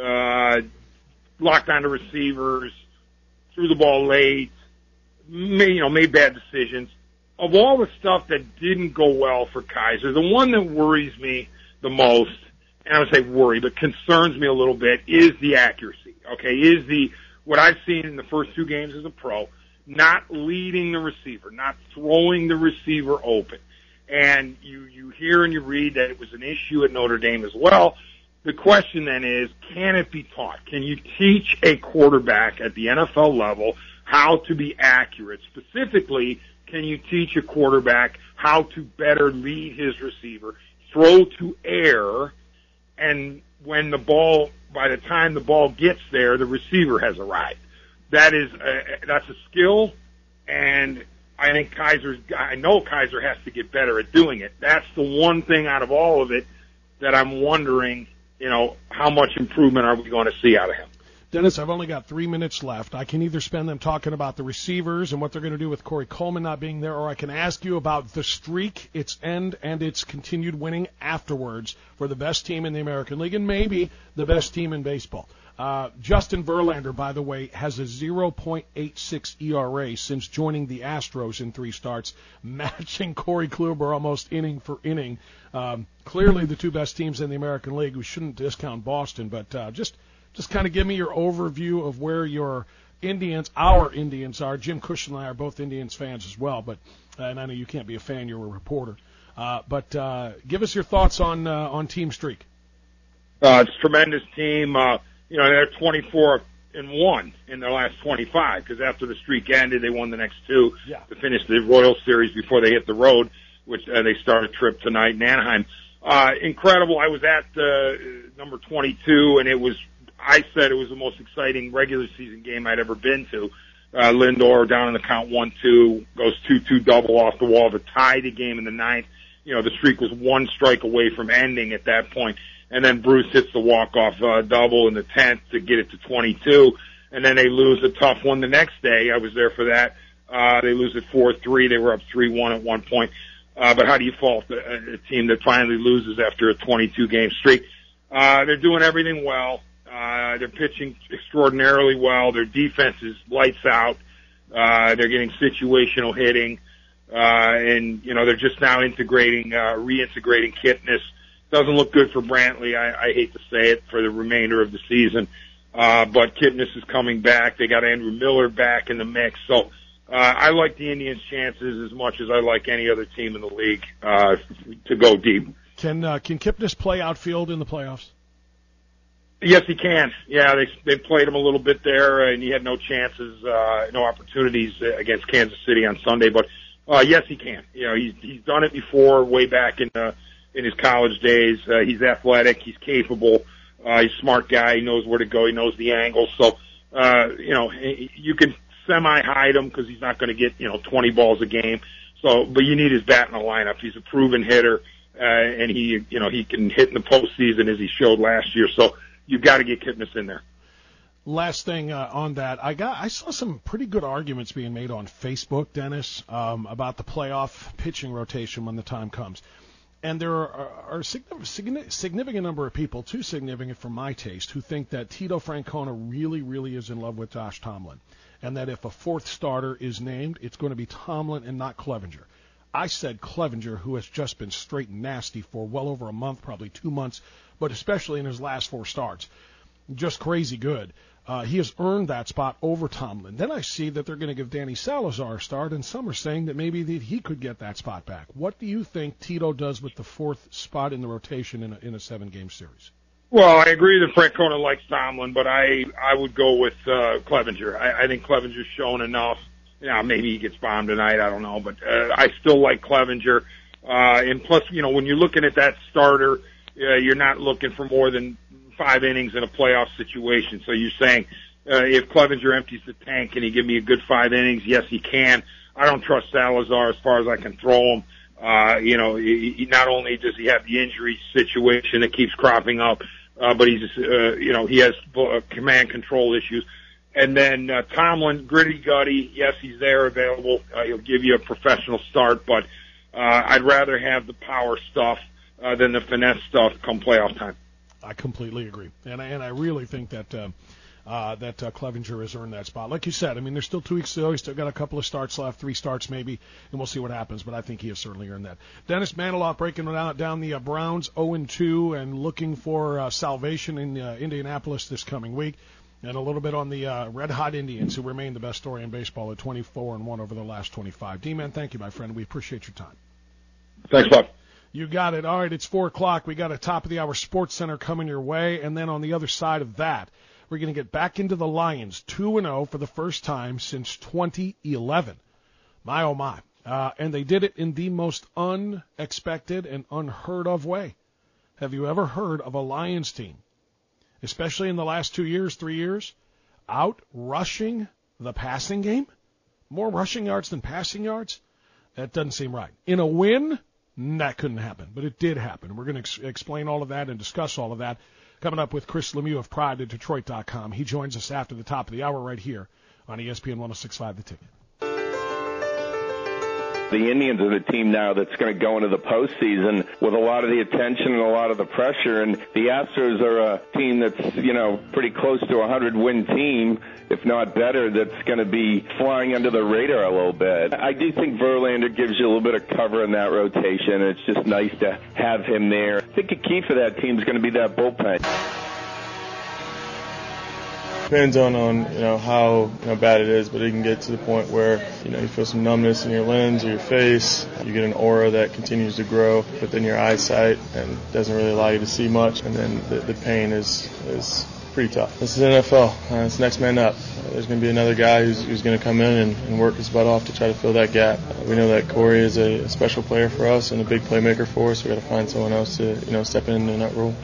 locked onto receivers, threw the ball late, made bad decisions. Of all the stuff that didn't go well for Kaiser, the one that worries me the most, and I would say worry, but concerns me a little bit, is the accuracy. Okay, what I've seen in the first two games as a pro, not leading the receiver, not throwing the receiver open. And you hear and you read that it was an issue at Notre Dame as well. The question then is, can it be taught? Can you teach a quarterback at the NFL level how to be accurate? Specifically, can you teach a quarterback how to better lead his receiver, throw to air, and by the time the ball gets there, the receiver has arrived? That's a skill, and I think I know Kaiser has to get better at doing it. That's the one thing out of all of it that I'm wondering, how much improvement are we going to see out of him? Dennis, I've only got 3 minutes left. I can either spend them talking about the receivers and what they're going to do with Corey Coleman not being there, or I can ask you about the streak, its end, and its continued winning afterwards for the best team in the American League and maybe the best team in baseball. Justin Verlander, by the way, has a 0.86 ERA since joining the Astros in 3 starts, matching Corey Kluber almost inning for inning. Clearly the two best teams in the American League. We shouldn't discount Boston, but just kind of give me your overview of where our Indians are. Jim Cush and I are both Indians fans as well, and I know you can't be a fan, you're a reporter. But give us your thoughts on Team Streak. It's a tremendous team. They're 24-1 in their last 25 because after the streak ended, they won the next 2 to finish the Royals series before they hit the road, which they start a trip tonight in Anaheim. Incredible. I was at number 22, and I said it was the most exciting regular season game I'd ever been to. Lindor down in the count 1-2, goes 2-2 double off the wall to tie the game in the 9th. The streak was 1 strike away from ending at that point. And then Bruce hits the walk-off double in the 10th to get it to 22. And then they lose a tough one the next day. I was there for that. They lose at 4-3. They were up 3-1 at one point. But how do you fault a team that finally loses after a 22-game streak? They're doing everything well. They're pitching extraordinarily well. Their defense is lights out. They're getting situational hitting. And they're just now reintegrating Kipnis. Doesn't look good for Brantley. I hate to say it, for the remainder of the season. But Kipnis is coming back. They got Andrew Miller back in the mix. So I like the Indians' chances as much as I like any other team in the league to go deep. Can Kipnis play outfield in the playoffs? Yes, he can. Yeah, they played him a little bit there, and he had no chances, no opportunities against Kansas City on Sunday. But yes, he can. You know, he's done it before, way back in his college days. He's athletic. He's capable. He's a smart guy. He knows where to go. He knows the angles. So you know, you can semi-hide him because he's not going to get 20 balls a game. So, but you need his bat in the lineup. He's a proven hitter, and he can hit in the postseason as he showed last year. So. You've got to get Kipnis in there. Last thing on that, I saw some pretty good arguments being made on Facebook, Dennis, about the playoff pitching rotation when the time comes. And there are a significant number of people, too significant for my taste, who think that Tito Francona really, really is in love with Josh Tomlin, and that if a fourth starter is named, it's going to be Tomlin and not Clevenger. I said Clevenger, who has just been straight nasty for well over a month, probably 2 months, but especially in his last 4 starts. Just crazy good. He has earned that spot over Tomlin. Then I see that they're going to give Danny Salazar a start, and some are saying that maybe he could get that spot back. What do you think Tito does with the 4th spot in the rotation in a 7-game series? Well, I agree that Francona likes Tomlin, but I would go with Clevenger. I think Clevenger's shown enough. Maybe he gets bombed tonight. I don't know, but I still like Clevenger. And plus, when you're looking at that starter, you're not looking for more than 5 innings in a playoff situation. So you're saying if Clevenger empties the tank, can he give me a good 5 innings? Yes, he can. I don't trust Salazar as far as I can throw him. He not only does he have the injury situation that keeps cropping up, but he's he has command control issues. And then Tomlin, gritty, gutty, yes, he's there, available. He'll give you a professional start, but I'd rather have the power stuff than the finesse stuff come playoff time. I completely agree, and I really think that Clevenger has earned that spot. Like you said, I mean, there's still 2 weeks to go. He's still got a couple of starts left, 3 starts maybe, and we'll see what happens. But I think he has certainly earned that. Dennis Maniloff breaking down the Browns 0-2 and looking for salvation in Indianapolis this coming week. And a little bit on the red-hot Indians, who remain the best story in baseball at 24-1 over the last 25. D-Man, thank you, my friend. We appreciate your time. Thanks, Bob. You got it. All right, it's 4 o'clock. We got a top-of-the-hour Sports Center coming your way. And then on the other side of that, we're going to get back into the Lions, 2-0 for the first time since 2011. My, oh, my. And they did it in the most unexpected and unheard-of way. Have you ever heard of a Lions team, especially in the last 2 years, 3 years, out rushing the passing game? More rushing yards than passing yards? That doesn't seem right. In a win, that couldn't happen, but it did happen. We're going to explain all of that and discuss all of that coming up with Chris Lemieux of PrideAtDetroit.com. He joins us after the top of the hour right here on ESPN 106.5 The Ticket. The Indians are the team now that's going to go into the postseason with a lot of the attention and a lot of the pressure. And the Astros are a team that's, pretty close to a 100-win team, if not better, that's going to be flying under the radar a little bit. I do think Verlander gives you a little bit of cover in that rotation. It's just nice to have him there. I think a key for that team is going to be that bullpen. Depends on how bad it is, but it can get to the point where you feel some numbness in your lens or your face. You get an aura that continues to grow within your eyesight and doesn't really allow you to see much, and then the pain is pretty tough. This is NFL. It's next man up. There's going to be another guy who's going to come in and work his butt off to try to fill that gap. We know that Corey is a special player for us and a big playmaker for us. We've got to find someone else to step in that role.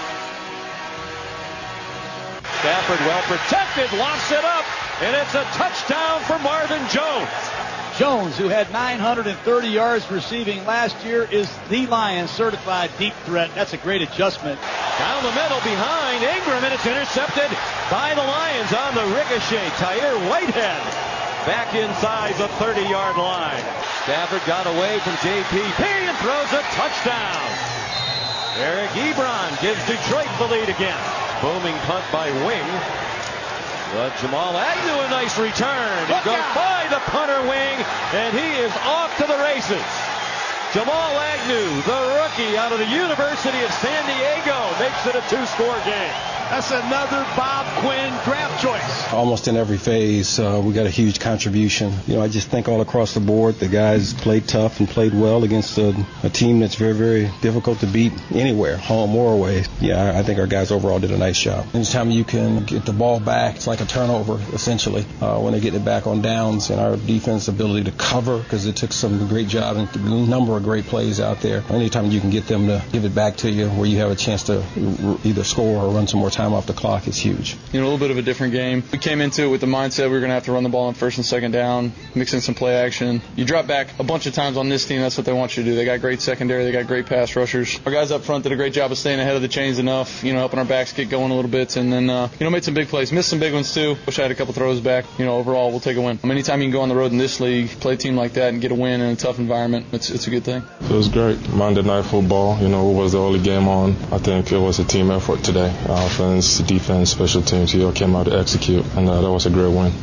Stafford well protected, lofts it up, and it's a touchdown for Marvin Jones. Jones, who had 930 yards receiving last year, is the Lions certified deep threat. That's a great adjustment. Down the middle behind Ingram, and it's intercepted by the Lions on the ricochet. Tyre Whitehead back inside the 30-yard line. Stafford got away from JPP and throws a touchdown. Eric Ebron gives Detroit the lead again. Booming punt by Wing. But Jamal Agnew, a nice return. It goes by the punter Wing, and he is off to the races. Jamal Agnew, the rookie out of the University of San Diego, makes it a 2-score game. That's another Bob Quinn draft choice. Almost in every phase, we got a huge contribution. I just think all across the board, the guys played tough and played well against a team that's very, very difficult to beat anywhere, home or away. Yeah, I think our guys overall did a nice job. Anytime you can get the ball back, it's like a turnover, essentially, when they get it back on downs, and our defense ability to cover, because it took some great job and a number of great plays out there. Anytime you can get them to give it back to you where you have a chance to either score or run some more time off the clock is huge. A little bit of a different game. We came into it with the mindset we were going to have to run the ball on first and second down, mix in some play action. You drop back a bunch of times on this team, that's what they want you to do. They got great secondary, they got great pass rushers. Our guys up front did a great job of staying ahead of the chains enough, helping our backs get going a little bit, and then, made some big plays. Missed some big ones too. Wish I had a couple throws back. Overall, we'll take a win. Anytime you can go on the road in this league, play a team like that and get a win in a tough environment, it's a good thing. It was great. Monday Night Football, it was the only game on. I think it was a team effort today. Offense, defense, special teams, came out to execute, and that was a great win.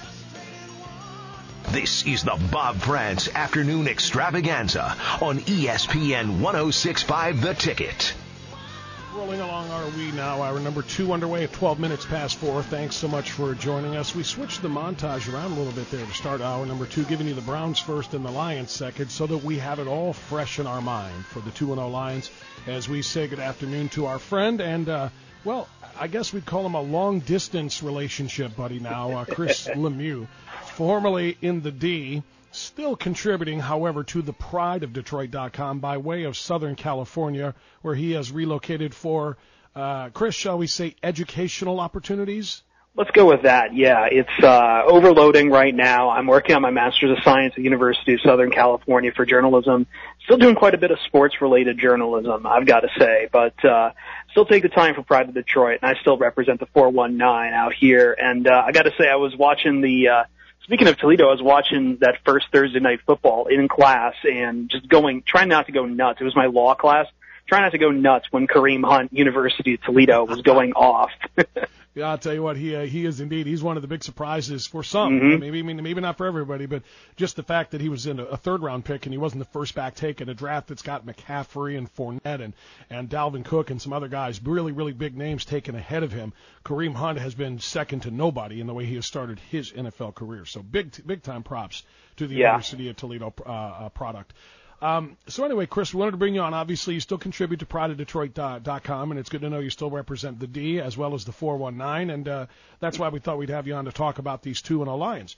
This is the Bob France Afternoon Extravaganza on ESPN 106.5 The Ticket. Rolling along are we now, hour number 2 underway at 12 minutes past 4. Thanks so much for joining us. We switched the montage around a little bit there to start hour number 2, giving you the Browns first and the Lions second, so that we have it all fresh in our mind for the 2-0 Lions as we say good afternoon to our friend and, I guess we'd call him a long-distance relationship buddy now, Chris Lemieux, formerly in the D, still contributing, however, to the pride of Detroit.com by way of Southern California, where he has relocated for, Chris, shall we say, educational opportunities? Let's go with that. Yeah, it's overloading right now. I'm working on my Master's of Science at the University of Southern California for journalism. Still doing quite a bit of sports-related journalism, I've got to say, but still take the time for Pride of Detroit, and I still represent the 419 out here. And I got to say, I was watching speaking of Toledo, I was watching that first Thursday night football in class and just trying not to go nuts. It was my law class. Trying not to go nuts when Kareem Hunt, University of Toledo, was going off. Yeah, I'll tell you what, he is indeed. He's one of the big surprises for some. Mm-hmm. Maybe not for everybody, but just the fact that he was in a third-round pick and he wasn't the first back taken, a draft that's got McCaffrey and Fournette and Dalvin Cook and some other guys, really, really big names taken ahead of him. Kareem Hunt has been second to nobody in the way he has started his NFL career. So big-time props to the University of Toledo product. So anyway, Chris, we wanted to bring you on. Obviously, you still contribute to PrideOfDetroit.com, and it's good to know you still represent the D as well as the 419, and that's why we thought we'd have you on to talk about these 2-0 Lions.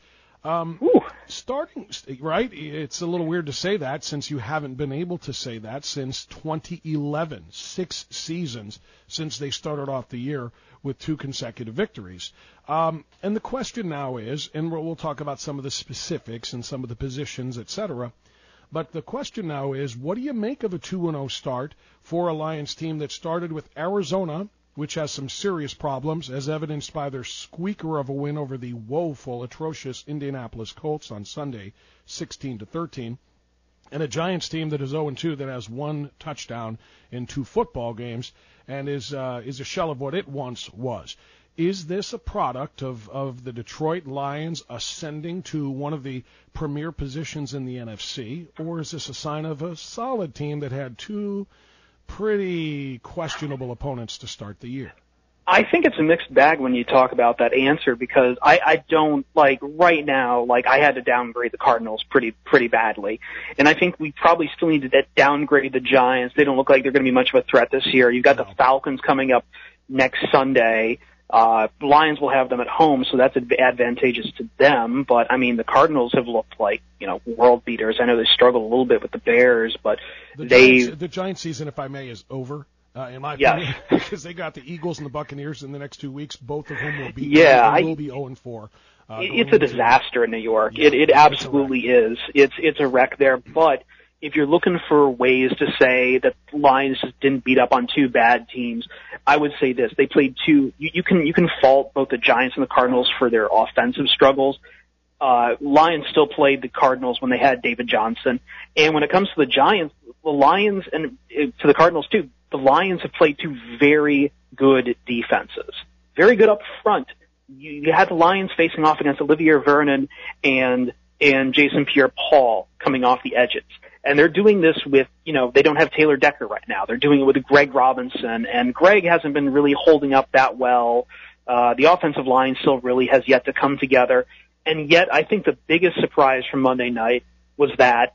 Starting, right, it's a little weird to say that since you haven't been able to say that since 2011, 6 seasons since they started off the year with 2 consecutive victories. And the question now is, and we'll talk about some of the specifics and some of the positions, etc., but the question now is, what do you make of a 2-0 start for a Lions team that started with Arizona, which has some serious problems, as evidenced by their squeaker of a win over the woeful, atrocious Indianapolis Colts on Sunday, 16-13, and a Giants team that is 0-2 that has 1 touchdown in 2 football games and is a shell of what it once was. Is this a product of the Detroit Lions ascending to one of the premier positions in the NFC, or is this a sign of a solid team that had 2 pretty questionable opponents to start the year? I think it's a mixed bag when you talk about that answer because I don't, right now, I had to downgrade the Cardinals pretty badly. And I think we probably still need to downgrade the Giants. They don't look like they're going to be much of a threat this year. You've got the Falcons coming up next Sunday. Lions will have them at home, so that's advantageous to them. But, the Cardinals have looked like, world beaters. I know they struggle a little bit with the Bears, but the Giants season, if I may, is over. In my opinion, because they got the Eagles and the Buccaneers in the next 2 weeks, both of whom will be will be 0-4. It's a disaster in New York. Yeah, it absolutely is. It's a wreck there. But if you're looking for ways to say that the Lions just didn't beat up on 2 bad teams, I would say this: they played 2. You can fault both the Giants and the Cardinals for their offensive struggles. Lions still played the Cardinals when they had David Johnson, and when it comes to the Giants, the Lions and to the Cardinals too. The Lions have played 2 very good defenses. Very good up front. You had the Lions facing off against Olivier Vernon and Jason Pierre-Paul coming off the edges. And they're doing this with, they don't have Taylor Decker right now. They're doing it with Greg Robinson, and Greg hasn't been really holding up that well. The offensive line still really has yet to come together. And yet, I think the biggest surprise from Monday night was that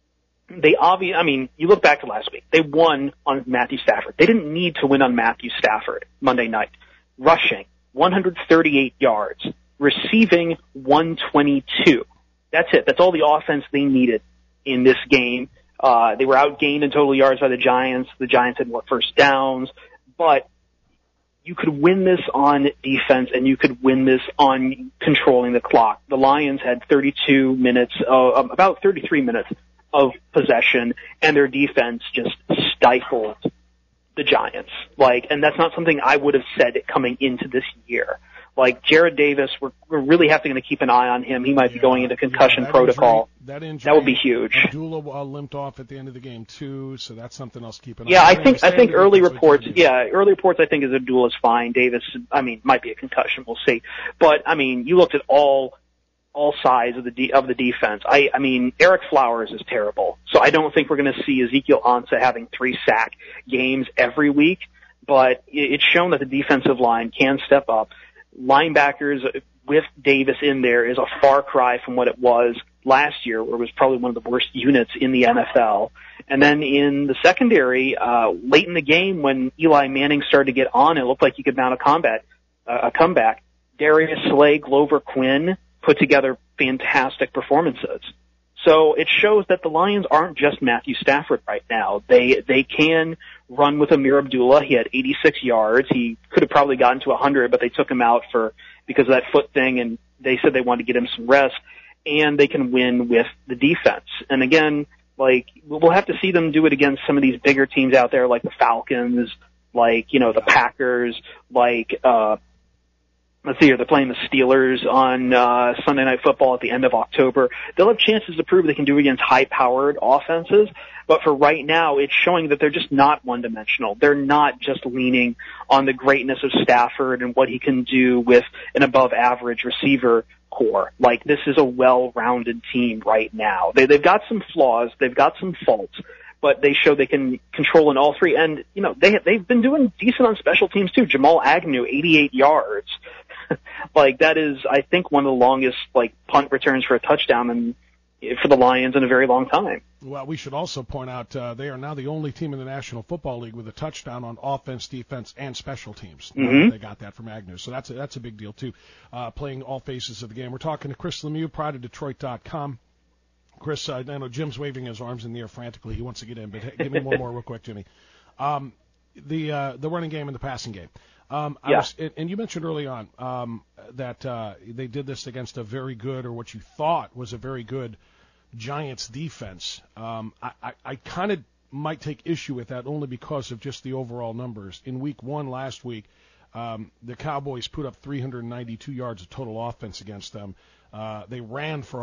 you look back to last week. They won on Matthew Stafford. They didn't need to win on Matthew Stafford Monday night. Rushing, 138 yards. Receiving, 122. That's it. That's all the offense they needed in this game. They were outgained in total yards by the Giants. The Giants had more first downs. But you could win this on defense, and you could win this on controlling the clock. The Lions had about 33 minutes of possession, and their defense just stifled the Giants. And that's not something I would have said coming into this year. Jared Davis, we're really going to keep an eye on him. He might be going into concussion protocol. That would be huge. Abdullah limped off at the end of the game too, so that's something else to keep an eye on. Yeah, I think early reports I think is Abdullah's fine. Davis, might be a concussion. We'll see. But you looked at all sides of the defense. Eric Flowers is terrible. So I don't think we're going to see Ezekiel Ansah having 3 sack games every week, but it's shown that the defensive line can step up. Linebackers with Davis in there is a far cry from what it was last year, where it was probably one of the worst units in the NFL. And then in the secondary, late in the game when Eli Manning started to get on, it looked like he could mount a comeback. Darius Slay, Glover Quinn put together fantastic performances. So it shows that the Lions aren't just Matthew Stafford right now. They can run with Amir Abdullah. He had 86 yards. He could have probably gotten to 100, but they took him out because of that foot thing, and they said they wanted to get him some rest. And they can win with the defense. And again, we'll have to see them do it against some of these bigger teams out there, like the Falcons, the Packers, let's see here, they're playing the Steelers on Sunday Night Football at the end of October. They'll have chances to prove they can do it against high-powered offenses, but for right now, it's showing that they're just not one-dimensional. They're not just leaning on the greatness of Stafford and what he can do with an above-average receiver core. This is a well-rounded team right now. They've got some flaws, they've got some faults, but they show they can control in all three. And, they've been doing decent on special teams, too. Jamal Agnew, 88 yards. That is, I think, one of the longest, punt returns for a touchdown for the Lions in a very long time. Well, we should also point out they are now the only team in the National Football League with a touchdown on offense, defense, and special teams. Mm-hmm. They got that from Agnew. So that's a big deal, too, playing all phases of the game. We're talking to Chris Lemieux, PrideOfDetroit.com. Chris, I know Jim's waving his arms in the air frantically. He wants to get in, but give me one more real quick, Jimmy. The running game and the passing game. And you mentioned early on that they did this against a very good, or what you thought was a very good, Giants defense. I kind of might take issue with that only because of just the overall numbers. In Week 1 last week, the Cowboys put up 392 yards of total offense against them. They ran for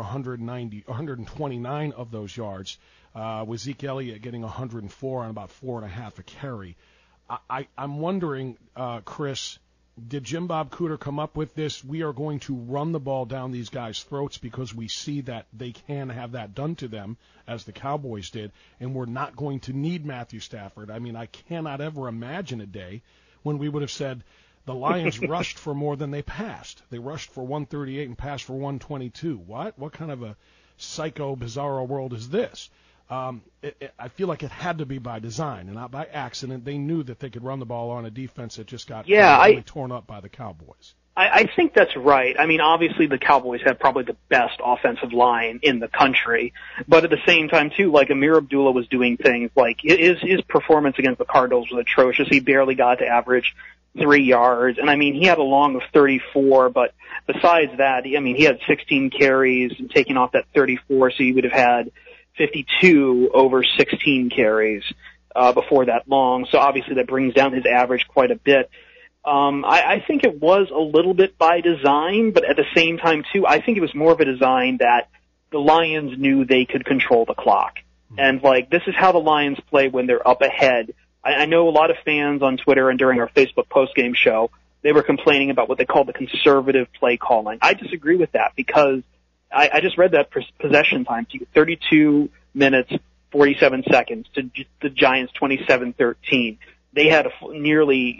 129 of those yards, with Zeke Elliott getting 104 on about 4.5 a carry. I'm wondering, Chris, did Jim Bob Cooter come up with this? We are going to run the ball down these guys' throats because we see that they can have that done to them, as the Cowboys did, and we're not going to need Matthew Stafford. I cannot ever imagine a day when we would have said the Lions rushed for more than they passed. They rushed for 138 and passed for 122. What? What kind of a psycho, bizarro world is this? I feel like it had to be by design and not by accident. They knew that they could run the ball on a defense that just got really torn up by the Cowboys. I think that's right. Obviously the Cowboys have probably the best offensive line in the country, but at the same time too, Amir Abdullah was doing things his performance against the Cardinals was atrocious. He barely got to average 3 yards, and he had a long of 34, but besides that, he had 16 carries and taking off that 34, so he would have had 52 over 16 carries before that long. So obviously that brings down his average quite a bit. I think it was a little bit by design, but at the same time too, I think it was more of a design that the Lions knew they could control the clock. And this is how the Lions play when they're up ahead. I know a lot of fans on Twitter and during our Facebook postgame show, they were complaining about what they call the conservative play calling. I disagree with that because I just read that possession time to you, 32 minutes 47 seconds to the Giants 27-13. They had nearly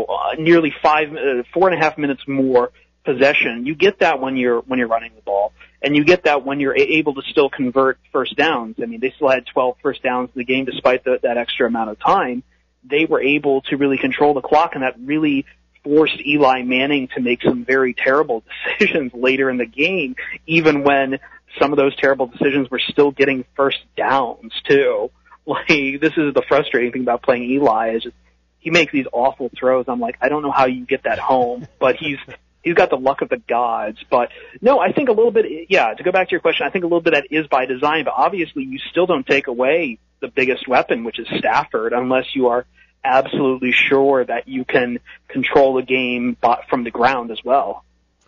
4.5 minutes more possession. You get that when you're running the ball, and you get that when you're able to still convert first downs. I mean, they still had 12 first downs in the game despite that extra amount of time. They were able to really control the clock, and that really forced Eli Manning to make some very terrible decisions later in the game, even when some of those terrible decisions were still getting first downs too. Like, this is the frustrating thing about playing Eli, is just he makes these awful throws. I'm like, I don't know how you get that home, but he's got the luck of the gods. But no, I think a little bit, to go back to your question, I think a little bit that is by design, but obviously you still don't take away the biggest weapon, which is Stafford, unless you are absolutely sure that you can control the game from the ground as well.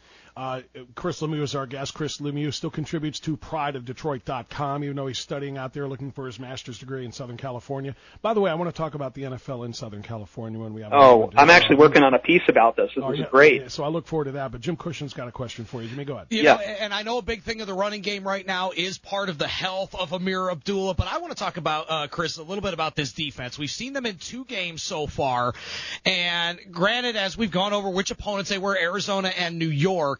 Chris Lemieux is our guest. Chris Lemieux still contributes to prideofdetroit.com, even though he's studying out there looking for his master's degree in Southern California. By the way, I want to talk about the NFL in Southern California when we have. I'm actually working on a piece about this. This is great. Yeah, so I look forward to that. But Jim Cushion's got a question for you. Jimmy, go ahead. You know, and I know a big thing of the running game right now is part of the health of Amir Abdullah, but I want to talk about, Chris, a little bit about this defense. We've seen them in 2 games so far, and granted, as we've gone over which opponents they were, Arizona and New York,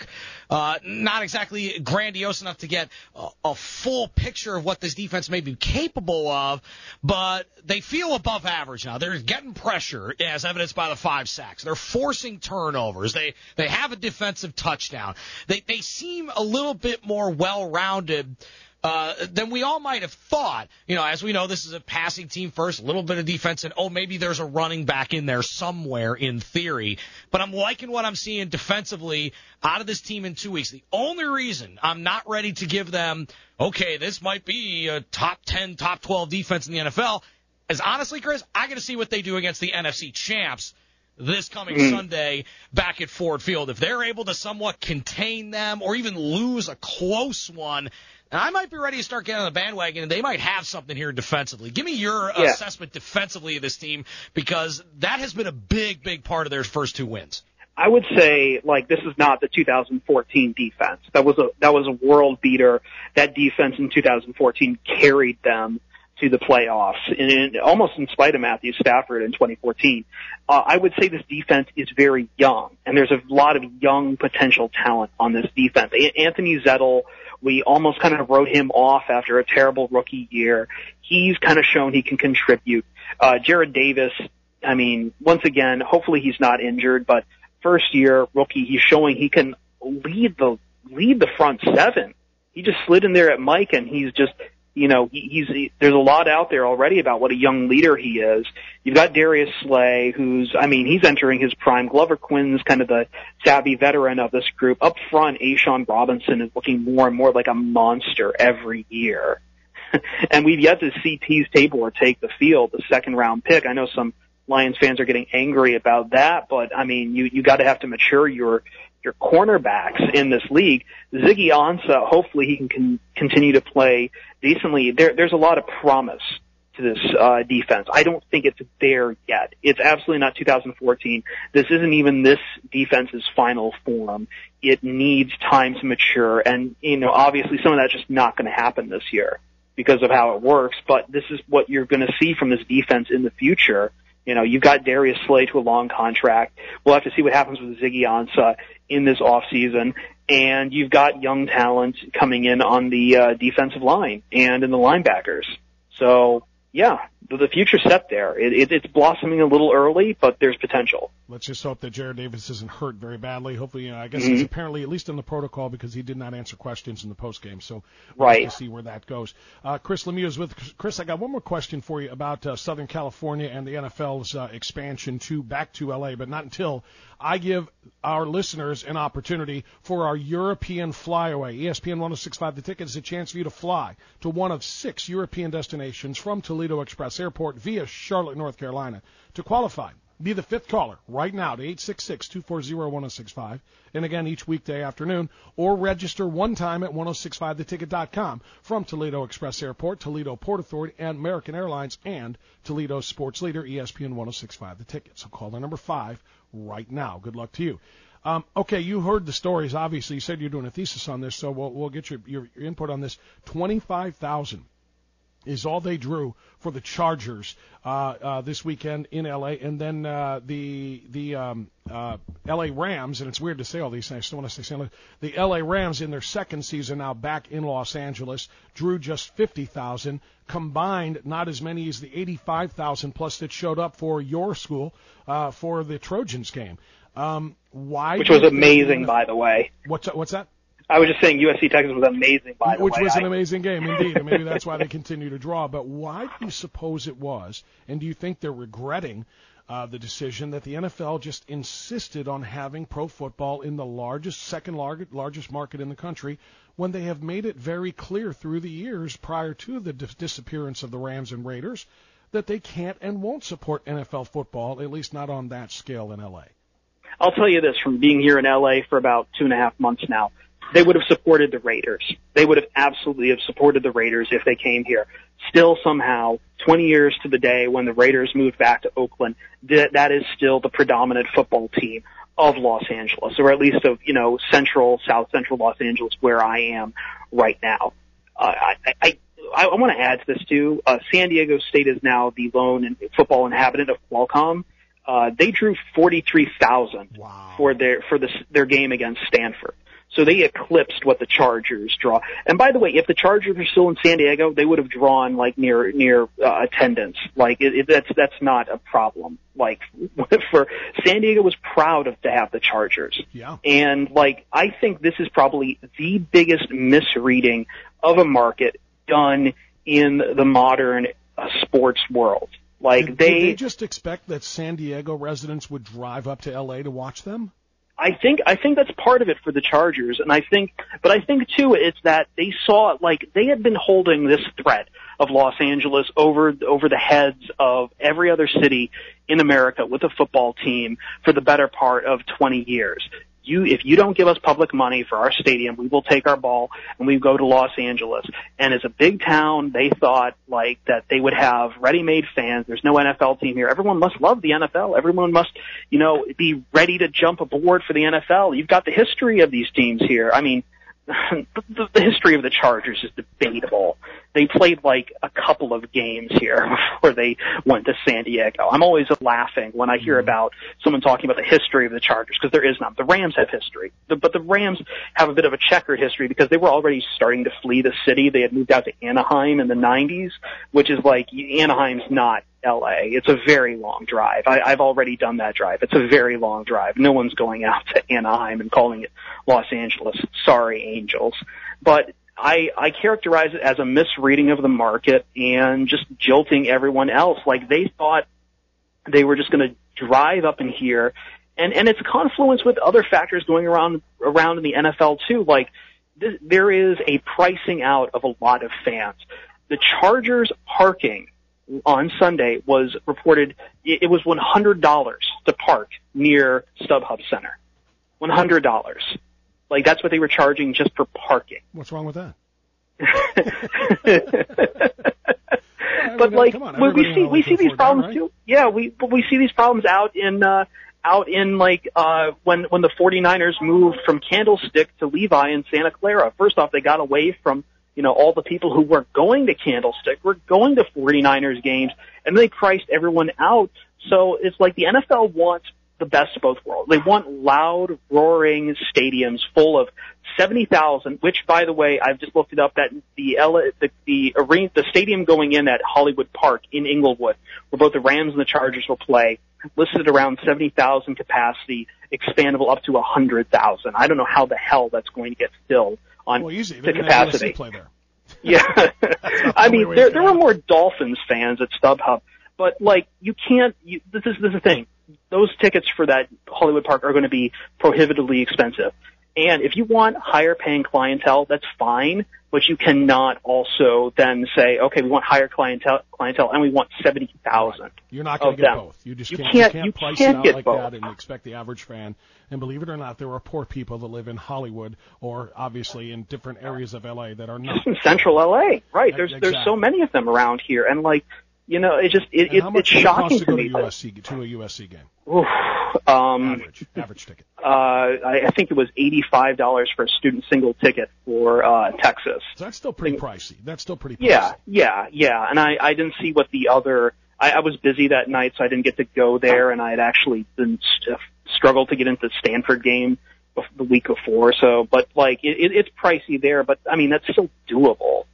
not exactly grandiose enough to get a full picture of what this defense may be capable of, but they feel above average now. They're getting pressure, as evidenced by the 5 sacks. They're forcing turnovers. They have a defensive touchdown. They seem a little bit more well-rounded than we all might have thought. You know, as we know, this is a passing team first, a little bit of defense, and maybe there's a running back in there somewhere in theory. But I'm liking what I'm seeing defensively out of this team in 2 weeks. The only reason I'm not ready to give them, okay, this might be a top 10, top 12 defense in the NFL, is honestly, Chris, I got to see what they do against the NFC champs this coming Sunday back at Ford Field. If they're able to somewhat contain them or even lose a close one, and I might be ready to start getting on the bandwagon, and they might have something here defensively. Give me your assessment defensively of this team, because that has been a big, big part of their first 2 wins. I would say, this is not the 2014 defense. That was a world beater. That defense in 2014 carried them to the playoffs, and almost in spite of Matthew Stafford in 2014. I would say this defense is very young, and there's a lot of young potential talent on this defense. Anthony Zettel, we almost kind of wrote him off after a terrible rookie year. He's kind of shown he can contribute. Jared Davis, I mean, once again, hopefully he's not injured, but first year rookie, he's showing he can lead the front 7. He just slid in there at Mike, and he's just, there's a lot out there already about what a young leader he is. You've got Darius Slay, he's entering his prime. Glover Quinn's kind of the savvy veteran of this group. Up front, A'Shawn Robinson is looking more and more like a monster every year. And we've yet to see Teez Tabor take the field, the 2nd-round pick. I know some Lions fans are getting angry about that, but I mean, you got to have to mature your cornerbacks in this league. Ziggy Ansah, hopefully he can continue to play decently. There's a lot of promise to this defense. I don't think it's there yet. It's absolutely not 2014. This isn't even this defense's final form. It needs time to mature, and obviously some of that's just not going to happen this year because of how it works, but this is what you're going to see from this defense in the future. You've got Darius Slay to a long contract. We'll have to see what happens with Ziggy Ansah in this offseason. And you've got young talent coming in on the defensive line and in the linebackers. So, yeah, the future's set there. It's blossoming a little early, but there's potential. Let's just hope that Jared Davis isn't hurt very badly. Hopefully, I guess he's apparently at least in the protocol because he did not answer questions in the postgame. So we'll have to see where that goes. Chris Lemieux is with Chris. I got one more question for you about Southern California and the NFL's expansion back to LA, but not until I give our listeners an opportunity for our European flyaway. ESPN 106.5 The Ticket is a chance for you to fly to one of 6 European destinations from Toledo Express Airport via Charlotte, North Carolina. To qualify, be the 5th caller right now to 866-240-1065, and again each weekday afternoon, or register one time at 1065theticket.com from Toledo Express Airport, Toledo Port Authority, and American Airlines, and Toledo sports leader ESPN 106.5 The Ticket. So caller number 5 right now. Good luck to you. Okay, you heard the stories. Obviously, you said you're doing a thesis on this, so we'll get your input on this. 25,000 is all they drew for the Chargers this weekend in L.A. And then the L.A. Rams, and it's weird to say all these things. I still want to say St. Louis. The L.A. Rams in their second season now back in Los Angeles drew just 50,000. Combined, not as many as the 85,000 plus that showed up for your school for the Trojans game. Which was amazing, by the way. What's that? I was just saying USC Texas was amazing, by the way. Which was an amazing game, indeed, and maybe that's why they continue to draw. But why do you suppose it was, and do you think they're regretting the decision that the NFL just insisted on having pro football in the second largest market in the country, when they have made it very clear through the years prior to the disappearance of the Rams and Raiders that they can't and won't support NFL football, at least not on that scale in L.A.? I'll tell you this, from being here in L.A. for about 2.5 months now, they would have supported the Raiders. They would have absolutely have supported the Raiders if they came here. Still, somehow, 20 years to the day when the Raiders moved back to Oakland, that is still the predominant football team of Los Angeles, or at least of, south central Los Angeles, where I am right now. I want to add to this too. San Diego State is now the lone football inhabitant of Qualcomm. They drew 43,000 for their game against Stanford. So they eclipsed what the Chargers draw. And by the way, if the Chargers were still in San Diego, they would have drawn near attendance. That's not a problem. For San Diego was proud to have the Chargers. Yeah. And I think this is probably the biggest misreading of a market done in the modern sports world. Did they just expect that San Diego residents would drive up to L.A. to watch them? I think that's part of it for the Chargers, but I think too it's that they saw they had been holding this threat of Los Angeles over the heads of every other city in America with a football team for the better part of 20 years. If you don't give us public money for our stadium, we will take our ball and we go to Los Angeles. And as a big town, they thought that they would have ready-made fans. There's no NFL team here. Everyone must love the NFL. Everyone must, be ready to jump aboard for the NFL. You've got the history of these teams here. I mean, the history of the Chargers is debatable. They played a couple of games here before they went to San Diego. I'm always laughing when I hear about someone talking about the history of the Chargers, because there is none. The Rams have history, but the Rams have a bit of a checkered history because they were already starting to flee the city. They had moved out to Anaheim in the 90s, which is Anaheim's not L.A. It's a very long drive. I've already done that drive. It's a very long drive. No one's going out to Anaheim and calling it Los Angeles. Sorry, Angels. But I characterize it as a misreading of the market and just jilting everyone else. They thought they were just going to drive up in here, and it's a confluence with other factors going around in the NFL too. There is a pricing out of a lot of fans. The Chargers parking on Sunday was reported it was $100 to park near StubHub Center. $100. That's what they were charging just for parking. What's wrong with that? But we see these problems right? too. Yeah, we see these problems out in when the 49ers moved from Candlestick to Levi in Santa Clara. First off, they got away from all the people who weren't going to Candlestick, were going to 49ers games, and they priced everyone out. So it's the NFL wants the best of both worlds. They want loud, roaring stadiums full of 70,000, which, by the way, I've just looked it up, that the stadium going in at Hollywood Park in Inglewood, where both the Rams and the Chargers will play, listed around 70,000 capacity, expandable up to 100,000. I don't know how the hell that's going to get filled on the capacity. Play there. Yeah. I mean, there were more Dolphins fans at StubHub, but you can't, this is the thing. Those tickets for that Hollywood Park are going to be prohibitively expensive. And if you want higher paying clientele, that's fine, but you cannot also then say, okay, we want higher clientele and we want 70,000. Right. You're not going to get both. You can't price it out like that and expect the average fan. And believe it or not, there are poor people that live in Hollywood or obviously in different areas of LA that are not. Just in central LA, right? There's so many of them around here, and it's shocking to me. To a USC game? Oof, Average ticket. I think it was $85 for a student single ticket for Texas. So that's still pretty pricey. Yeah. And I didn't see what the other. I was busy that night, so I didn't get to go there, and I had actually been struggled to get into the Stanford game the week before. So, but like it's pricey there, but I mean that's still doable.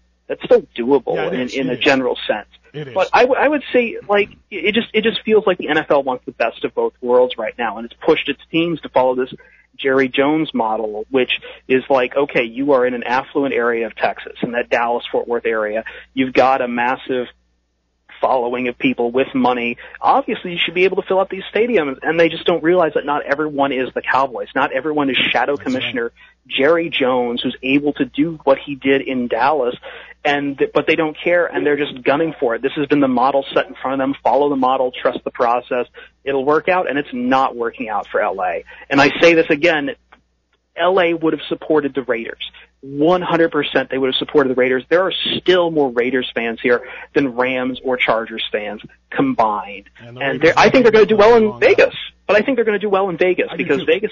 In a general sense. It is. But I would say, like, it just feels like the NFL wants the best of both worlds right now, and it's pushed its teams to follow this Jerry Jones model, which is like, okay, you are in an affluent area of Texas, in that Dallas-Fort Worth area. You've got a massive following of people with money. Obviously, you should be able to fill up these stadiums, and they just don't realize that not everyone is the Cowboys. Not everyone is Shadow Commissioner Jerry Jones, who's able to do what he did in Dallas, but they don't care, and they're just gunning for it. This has been the model set in front of them. Follow the model, trust the process. It'll work out, and it's not working out for L.A. And I say this again, L.A. would have supported the Raiders. 100% they would have supported the Raiders. There are still more Raiders fans here than Rams or Chargers fans combined. And I think they're going to do well in Vegas. But I think they're going to do well in Vegas because Vegas,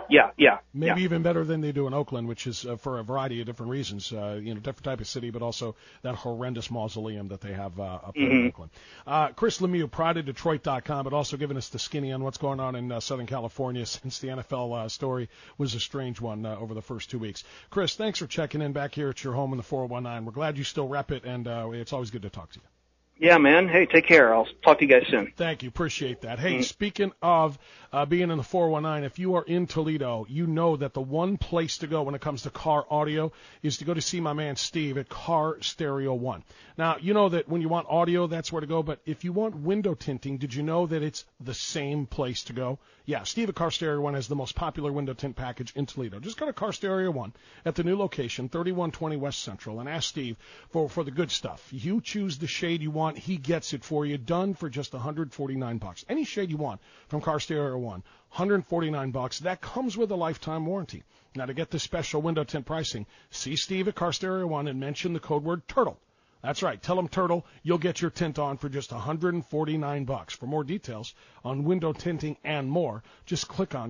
maybe even better than they do in Oakland, which is for a variety of different reasons. Different type of city, but also that horrendous mausoleum that they have up there in Oakland. Chris Lemieux, PrideOfDetroit.com, but also giving us the skinny on what's going on in Southern California since the NFL story was a strange one over the first 2 weeks. Chris, thanks for checking in back here at your home in the 419. We're glad you still rep it, and it's always good to talk to you. Yeah, man. Hey, take care. I'll talk to you guys soon. Thank you. Appreciate that. Hey, speaking of being in the 419, if you are in Toledo, you know that the one place to go when it comes to car audio is to go to see my man Steve at Car Stereo One. Now, you know that when you want audio, that's where to go, but if you want window tinting, did you know that it's the same place to go? Yeah, Steve at Car Stereo One has the most popular window tint package in Toledo. Just go to Car Stereo One at the new location, 3120 West Central, and ask Steve for the good stuff. You choose the shade you want. He gets it for you, done for just $149. Any shade you want from Car Stereo One, $149. That comes with a lifetime warranty. Now, to get this special window tint pricing, see Steve at Car Stereo One and mention the code word TURTLE. That's right. Tell him Turtle. You'll get your tint on for just $149. For more details on window tinting and more, just click on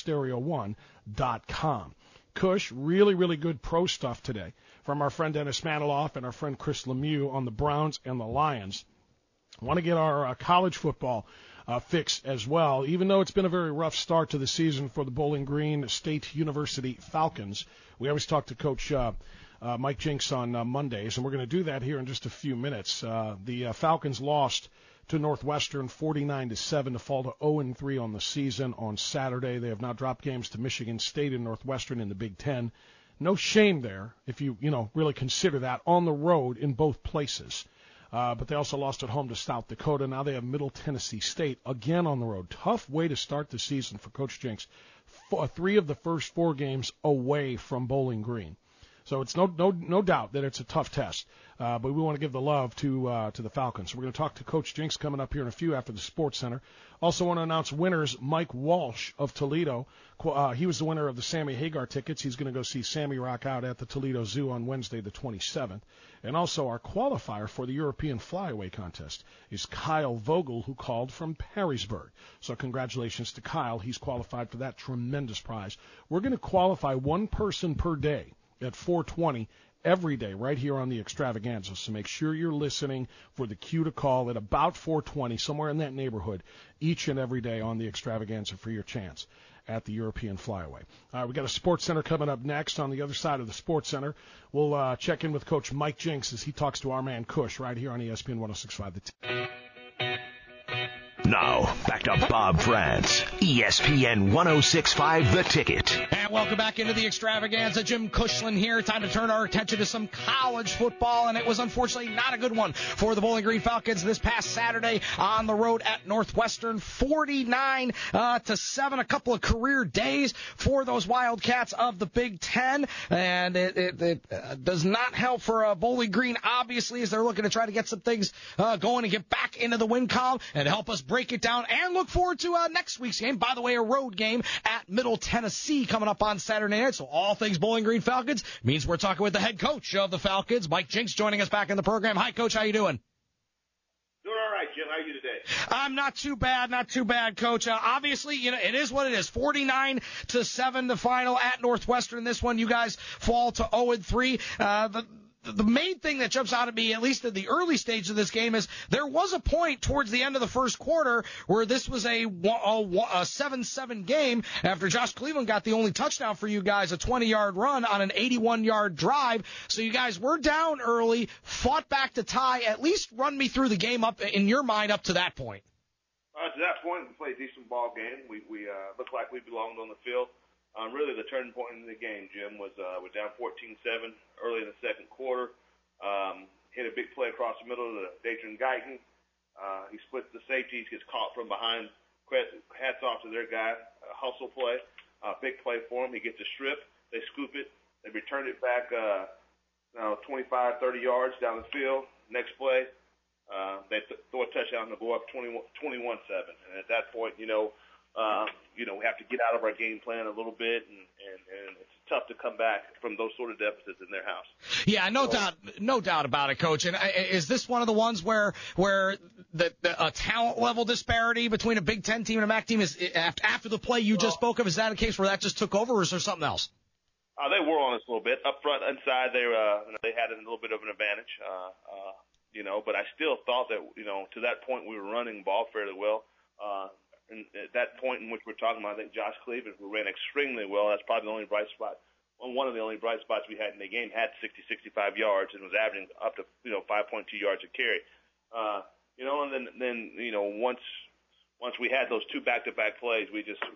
CarStereo1.com. Kush, really, really good pro stuff today from our friend Dennis Maniloff and our friend Chris Lemieux on the Browns and the Lions. I want to get our college football fix as well. Even though it's been a very rough start to the season for the Bowling Green State University Falcons, we always talk to Coach Mike Jinks on Mondays, and we're going to do that here in just a few minutes. The Falcons lost to Northwestern 49-7 to fall to 0-3 on the season on Saturday. They have now dropped games to Michigan State and Northwestern in the Big Ten. No shame there if you really consider that on the road in both places. But they also lost at home to South Dakota. Now they have Middle Tennessee State again on the road. Tough way to start the season for Coach Jinks. 3 of the first 4 games away from Bowling Green. So it's no doubt that it's a tough test, but we want to give the love to the Falcons. So we're going to talk to Coach Jinks coming up here in a few after the Sports Center. Also want to announce winners. Mike Walsh of Toledo, he was the winner of the Sammy Hagar tickets. He's going to go see Sammy rock out at the Toledo Zoo on Wednesday the 27th. And also our qualifier for the European Flyaway Contest is Kyle Vogel, who called from Perrysburg. So congratulations to Kyle. He's qualified for that tremendous prize. We're going to qualify one person per day at 4:20 every day right here on the Extravaganza. So make sure you're listening for the cue to call at about 4:20, somewhere in that neighborhood, each and every day on the Extravaganza for your chance at the European Flyaway. We got a Sports Center coming up next. On the other side of the Sports Center, we'll check in with Coach Mike Jinks as he talks to our man Kush right here on ESPN 106.5. Now, back to Bob France, ESPN 106.5 The Ticket. And welcome back into the Extravaganza. Jim Cushlan here. Time to turn our attention to some college football, and it was unfortunately not a good one for the Bowling Green Falcons this past Saturday on the road at Northwestern. 49-7, a couple of career days for those Wildcats of the Big Ten, and it does not help for Bowling Green, obviously, as they're looking to try to get some things going and get back into the win column and help us break it down and look forward to next week's game. By the way, a road game at Middle Tennessee coming up on Saturday night. So all things Bowling Green Falcons means we're talking with the head coach of the Falcons, Mike Jinks, joining us back in the program. Hi, Coach. How you doing? Doing all right, Jim. How are you today? I'm not too bad, Coach. Obviously, it is what it is. 49-7, the final at Northwestern. This one, you guys fall to 0-3. The main thing that jumps out at me, at least at the early stage of this game, is there was a point towards the end of the first quarter where this was a 7-7 game after Josh Cleveland got the only touchdown for you guys, a 20-yard run on an 81-yard drive. So you guys were down early, fought back to tie. At least run me through the game up in your mind up to that point. To that point, we played a decent ball game. We looked like we belonged on the field. Really, the turning point in the game, Jim, was we're down 14-7 early in the second quarter. Hit a big play across the middle to Datron Guyton. He splits the safeties, gets caught from behind. Hats off to their guy. Hustle play. Big play for him. He gets a strip. They scoop it. They return it back 25, 30 yards down the field. Next play, they throw a touchdown to go up 21-7. And at that point, we have to get out of our game plan a little bit, and it's tough to come back from those sort of deficits in their house. Yeah, no doubt about it, Coach. And is this one of the ones where the talent level disparity between a Big Ten team and a MAC team is after the play you just spoke of? Is that a case where that just took over, or is there something else? They were on us a little bit up front, inside. They had a little bit of an advantage, But I still thought that to that point we were running the ball fairly well. And at that point in which we're talking about, I think Josh Cleveland, who ran extremely well, that's probably the only bright spot. One of the only bright spots we had in the game, had 60, 65 yards and was averaging up to 5.2 yards a carry. And then once we had those two back-to-back plays, we just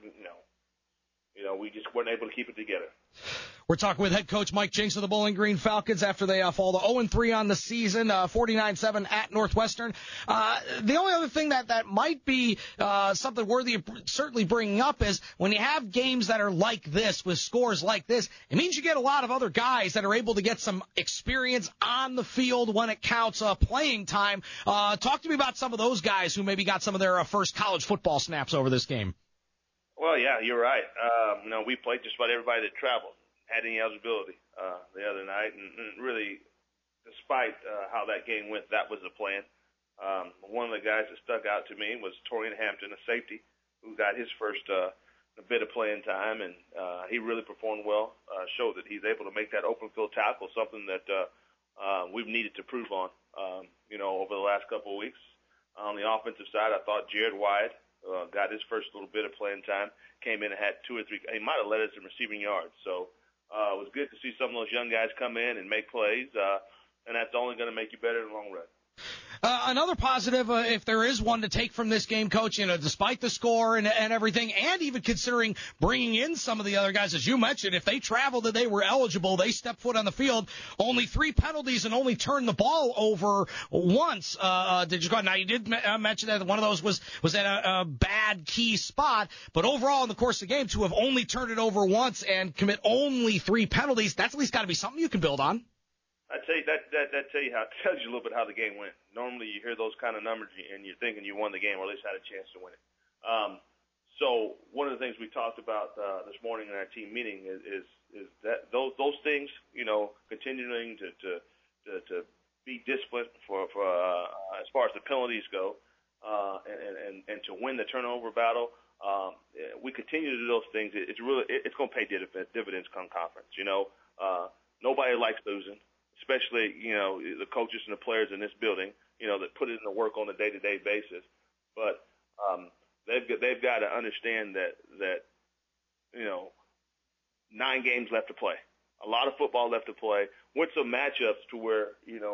we just weren't able to keep it together. We're talking with head coach Mike Jinks of the Bowling Green Falcons after they fall to 0-3 on the season, 49-7 at Northwestern. The only other thing that might be something worthy of certainly bringing up is when you have games that are like this, with scores like this, it means you get a lot of other guys that are able to get some experience on the field when it counts, playing time. Talk to me about some of those guys who maybe got some of their first college football snaps over this game. Well, yeah, you're right. We played just about everybody that traveled, had any eligibility the other night, and really, despite how that game went, that was the plan. One of the guys that stuck out to me was Torian Hampton, a safety, who got his first bit of playing time, and he really performed well, showed that he's able to make that open field tackle, something that we've needed to prove on, over the last couple of weeks. On the offensive side, I thought Jared Wyatt got his first little bit of playing time, came in and had 2 or 3. He might have led us in receiving yards. So it was good to see some of those young guys come in and make plays, and that's only going to make you better in the long run. Another positive, if there is one to take from this game, Coach, despite the score and everything, and even considering bringing in some of the other guys, as you mentioned, if they traveled and they were eligible, they stepped foot on the field, only 3 penalties and only turned the ball over once. Did you go? Now, you did mention that one of those was at a bad key spot, but overall in the course of the game, to have only turned it over once and commit only 3 penalties, that's at least got to be something you can build on. I'd say that tells you a little bit how the game went. Normally you hear those kind of numbers and you're thinking you won the game, or at least had a chance to win it. So one of the things we talked about this morning in our team meeting is that those things, continuing to be disciplined for as far as the penalties go, and to win the turnover battle. We continue to do those things. It's going to pay dividends come conference. Nobody likes losing, especially, the coaches and the players in this building, that put in the work on a day-to-day basis. But they've got to understand that 9 games left to play, a lot of football left to play, with some matchups to where,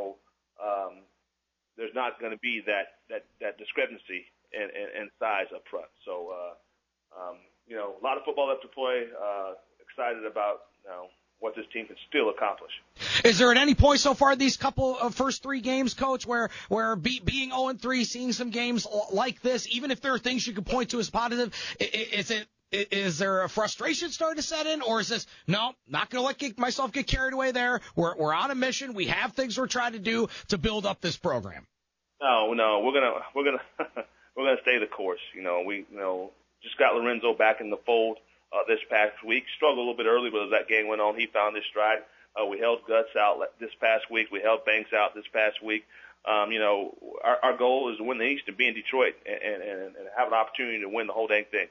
there's not going to be that discrepancy in size up front. So, a lot of football left to play. Excited about, what this team can still accomplish. Is there at any point so far these couple of first 3 games, Coach, where being 0-3, seeing some games like this, even if there are things you can point to as positive, is there a frustration starting to set in, or is this, no, not going to let myself get carried away there? We're on a mission. We have things we're trying to do to build up this program. No, we're gonna stay the course. We just got Lorenzo back in the fold this past week. Struggled a little bit early, but as that game went on, he found his stride. We held Guts out this past week. We held Banks out this past week. Our goal is to win the East and be in Detroit and have an opportunity to win the whole dang thing.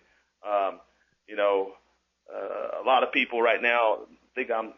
A lot of people right now think I'm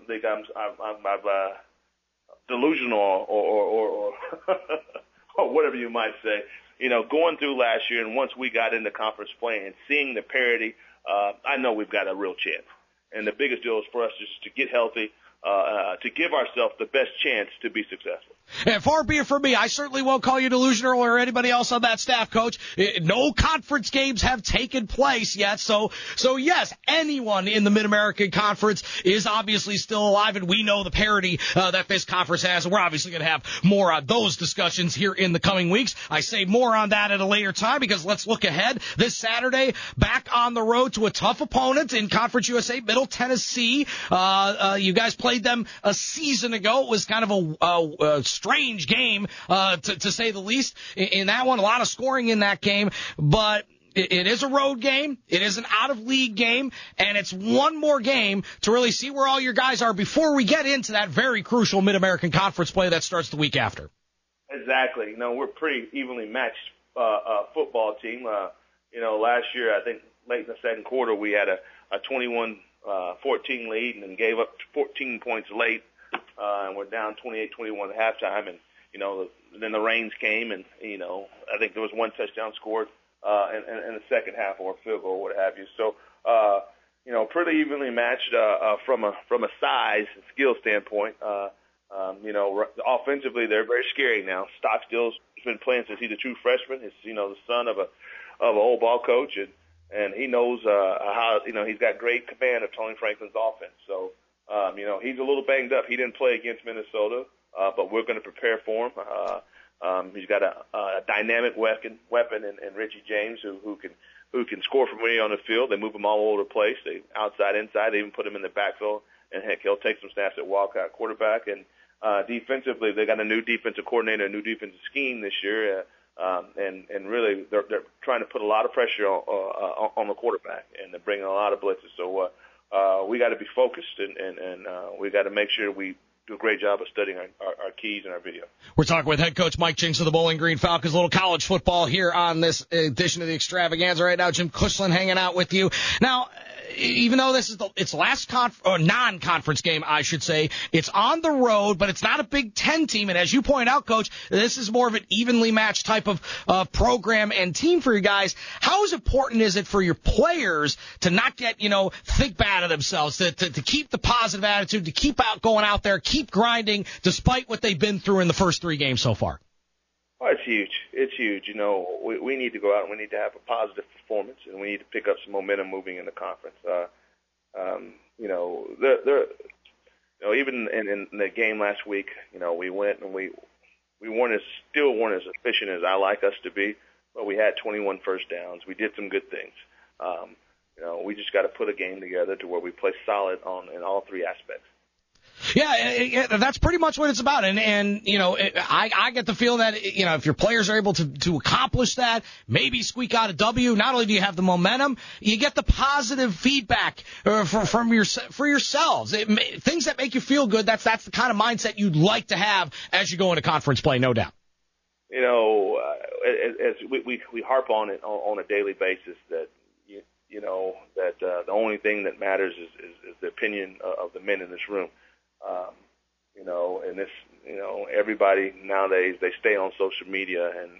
delusional or or whatever you might say. Going through last year, and once we got into conference play and seeing the parity, I know we've got a real chance. And the biggest deal is for us just to get healthy, to give ourselves the best chance to be successful. And far be it from me, I certainly won't call you delusional or anybody else on that staff, Coach. No conference games have taken place yet, so yes, anyone in the Mid-American Conference is obviously still alive, and we know the parity that this conference has, and we're obviously going to have more on those discussions here in the coming weeks. I say more on that at a later time, because let's look ahead. This Saturday, back on the road to a tough opponent in Conference USA, Middle Tennessee. You guys played them a season ago. It was kind of a strange game, to say the least. In that one, a lot of scoring in that game, but it is a road game. It is an out-of-league game, and it's one more game to really see where all your guys are before we get into that very crucial Mid-American Conference play that starts the week after. Exactly. We're a pretty evenly matched football team. Last year, I think late in the second quarter, we had a 21-14 lead and then gave up 14 points late. And we're down 28-21 at halftime, and then the rains came, and I think there was one touchdown scored in the second half, or a field goal, what have you. So pretty evenly matched from a size and skill standpoint. Offensively, they're very scary now. Stockstill's been playing since he's a true freshman. He's the son of an old ball coach, and he knows how he's got great command of Tony Franklin's offense. So. He's a little banged up. He didn't play against Minnesota, but we're going to prepare for him. He's got a dynamic weapon in Richie James, who can score from anywhere on the field. They move him all over the place. They outside, inside. They even put him in the backfield, and heck, he'll take some snaps at Wildcat quarterback. And defensively, they got a new defensive coordinator, a new defensive scheme this year, and really they're trying to put a lot of pressure on the quarterback, and they're bringing a lot of blitzes. So. We got to be focused, and we got to make sure we do a great job of studying our keys and our video. We're talking with head coach Mike Jinks of the Bowling Green Falcons. A little college football here on this edition of the Extravaganza right now. Jim Cushlan hanging out with you. Now, even though this is it's last non-conference game, I should say, it's on the road, but it's not a Big Ten team. And as you point out, Coach, this is more of an evenly matched type of program and team for you guys. How important is it for your players to not get, think bad of themselves, to keep the positive attitude, to keep going out there, keep grinding, despite what they've been through in the first three games so far? Oh, it's huge. It's huge. We need to go out and we need to have a positive performance, and we need to pick up some momentum moving in the conference. Even in the game last week, we went and we weren't as efficient as I like us to be, but we had 21 first downs. We did some good things. We just got to put a game together to where we play solid in all three aspects. Yeah, that's pretty much what it's about. And I get the feeling that, if your players are able to accomplish that, maybe squeak out a W, not only do you have the momentum, you get the positive feedback for yourselves. Things that make you feel good, that's the kind of mindset you'd like to have as you go into conference play, no doubt. As we harp on it on a daily basis that, the only thing that matters is the opinion of the men in this room. And this, everybody nowadays, they stay on social media and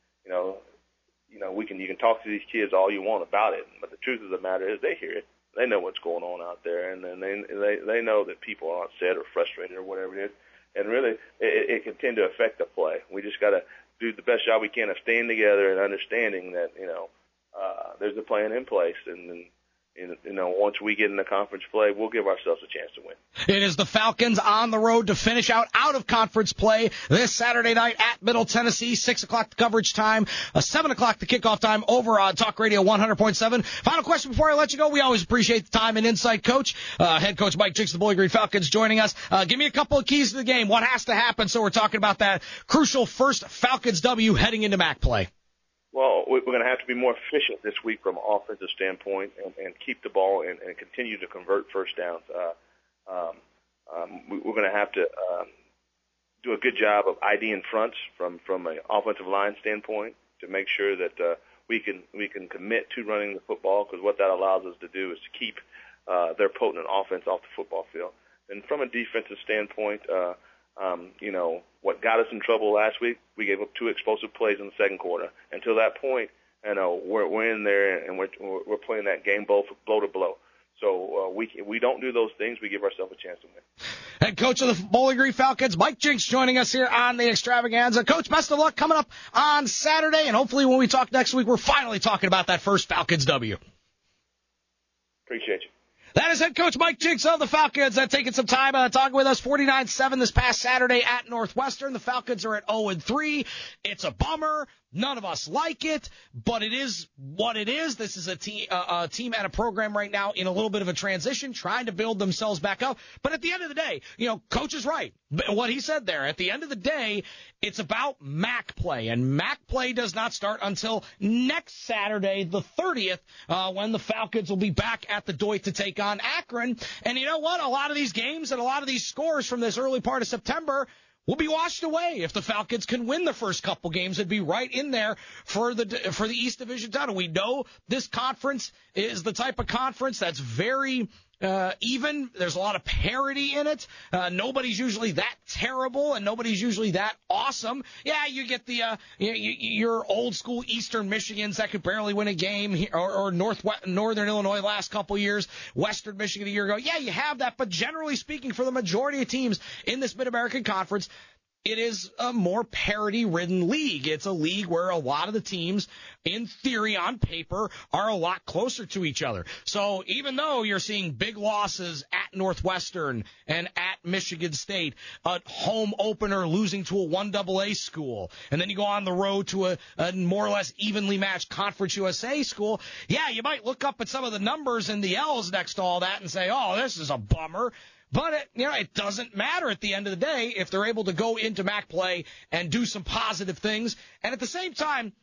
you can talk to these kids all you want about it, but the truth of the matter is they hear it. They know what's going on out there, and then they know that people are upset or frustrated or whatever it is, and really it can tend to affect the play. We just got to do the best job we can of staying together and understanding that, there's a plan in place, and once we get in the conference play, we'll give ourselves a chance to win. It is the Falcons on the road to finish out of conference play this Saturday night at Middle Tennessee. 6 o'clock the coverage time, 7 o'clock the kickoff time over on Talk Radio 100.7. Final question before I let you go. We always appreciate the time and insight, Coach. Head coach Mike Jinks of the Bowling Green Falcons joining us. Give me a couple of keys to the game. What has to happen? So we're talking about that crucial first Falcons W heading into MAC play. Well, we're going to have to be more efficient this week from an offensive standpoint and keep the ball and continue to convert first downs. We're going to have to do a good job of IDing fronts from an offensive line standpoint to make sure that we can commit to running the football, because what that allows us to do is to keep their potent offense off the football field. And from a defensive standpoint, what got us in trouble last week, we gave up 2 explosive plays in the second quarter. Until that point, we're in there and we're playing that game blow to blow. So we don't do those things, we give ourselves a chance to win. Head coach of the Bowling Green Falcons, Mike Jinks, joining us here on the Extravaganza. Coach, best of luck coming up on Saturday, and hopefully when we talk next week, we're finally talking about that first Falcons W. Appreciate you. That is head coach Mike Jinks of the Falcons. Taking some time talking with us. 49-7 this past Saturday at Northwestern. The Falcons are at 0-3. It's a bummer. None of us like it, but it is what it is. This is a team and a program right now in a little bit of a transition, trying to build themselves back up. But at the end of the day, Coach is right. What he said there, at the end of the day, it's about MAC play, and MAC play does not start until next Saturday, the 30th, when the Falcons will be back at the Doit to take on Akron. And you know what? A lot of these games and a lot of these scores from this early part of September will be washed away if the Falcons can win the first couple games and be right in there for the East Division title. We know this conference is the type of conference that's very even. There's a lot of parity in it. Nobody's usually that terrible, and nobody's usually that awesome. Yeah, you get the your old school Eastern Michigans that could barely win a game, or Northern Illinois last couple years, Western Michigan a year ago. Yeah, you have that, but generally speaking, for the majority of teams in this Mid-American Conference, it is a more parity-ridden league. It's a league where a lot of the teams, in theory, on paper, are a lot closer to each other. So even though you're seeing big losses at Northwestern and at Michigan State, a home opener losing to a 1AA school, and then you go on the road to a more or less evenly matched Conference USA school, yeah, you might look up at some of the numbers and the L's next to all that and say, oh, this is a bummer. But it doesn't matter at the end of the day if they're able to go into MAC play and do some positive things. And at the same time,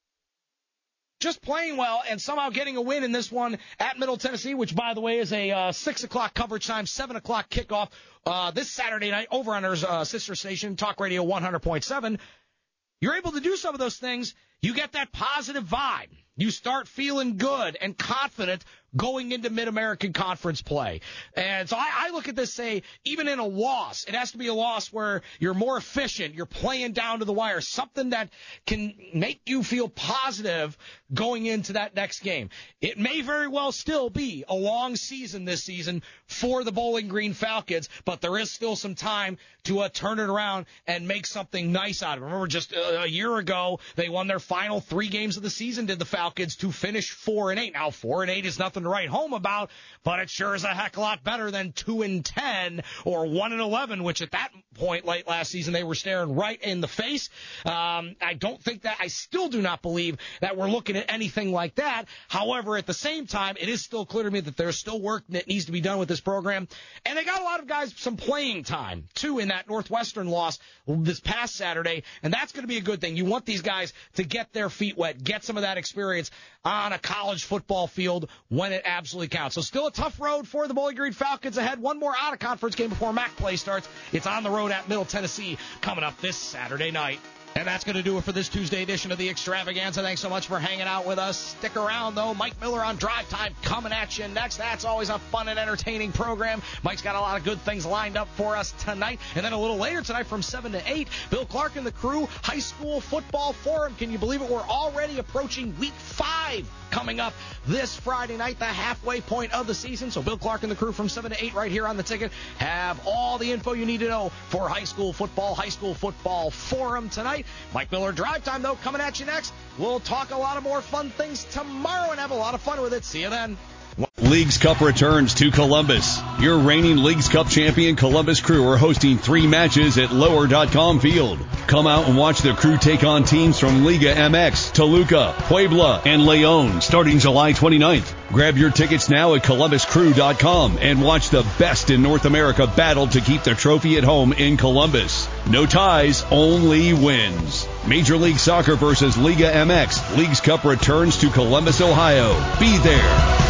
just playing well and somehow getting a win in this one at Middle Tennessee, which, by the way, is a 6 o'clock coverage time, 7 o'clock kickoff this Saturday night over on our sister station, Talk Radio 100.7. You're able to do some of those things. You get that positive vibe. You start feeling good and confident going into Mid-American Conference play. And so I look at this, say, even in a loss, it has to be a loss where you're more efficient, you're playing down to the wire, something that can make you feel positive going into that next game. It may very well still be a long season this season for the Bowling Green Falcons, but there is still some time to turn it around and make something nice out of it. Remember, just a year ago, they won their final 3 games of the season, did the Falcons, to finish 4-8. Now, 4-8 is nothing to write home about, but it sure is a heck of a lot better than 2-10 or 1-11, which at that point late last season they were staring right in the face. I still do not believe that we're looking at anything like that. However, at the same time, it is still clear to me that there's still work that needs to be done with this program. And they got a lot of guys some playing time, too, in that Northwestern loss this past Saturday, and that's going to be a good thing. You want these guys to get their feet wet, get some of that experience on a college football field when it absolutely counts. So still a tough road for the Bowling Green Falcons ahead. One more out-of-conference game before MAC play starts. It's on the road at Middle Tennessee coming up this Saturday night. And that's going to do it for this Tuesday edition of the Extravaganza. Thanks so much for hanging out with us. Stick around, though. Mike Miller on Drive Time coming at you next. That's always a fun and entertaining program. Mike's got a lot of good things lined up for us tonight. And then a little later tonight from 7 to 8, Bill Clark and the crew, High School Football Forum. Can you believe it? We're already approaching Week 5 coming up this Friday night, the halfway point of the season. So Bill Clark and the crew from 7 to 8 right here on the ticket have all the info you need to know for High School Football Forum tonight. Mike Miller Drive Time, though, coming at you next. We'll talk a lot of more fun things tomorrow and have a lot of fun with it. See you then. Leagues Cup returns to Columbus. Your reigning Leagues Cup champion Columbus Crew are hosting 3 matches at Lower.com Field. Come out and watch the Crew take on teams from Liga MX, Toluca, Puebla, and León starting July 29th. Grab your tickets now at ColumbusCrew.com and watch the best in North America battle to keep the trophy at home in Columbus. No ties, only wins. Major League Soccer versus Liga MX. Leagues Cup returns to Columbus, Ohio. Be there.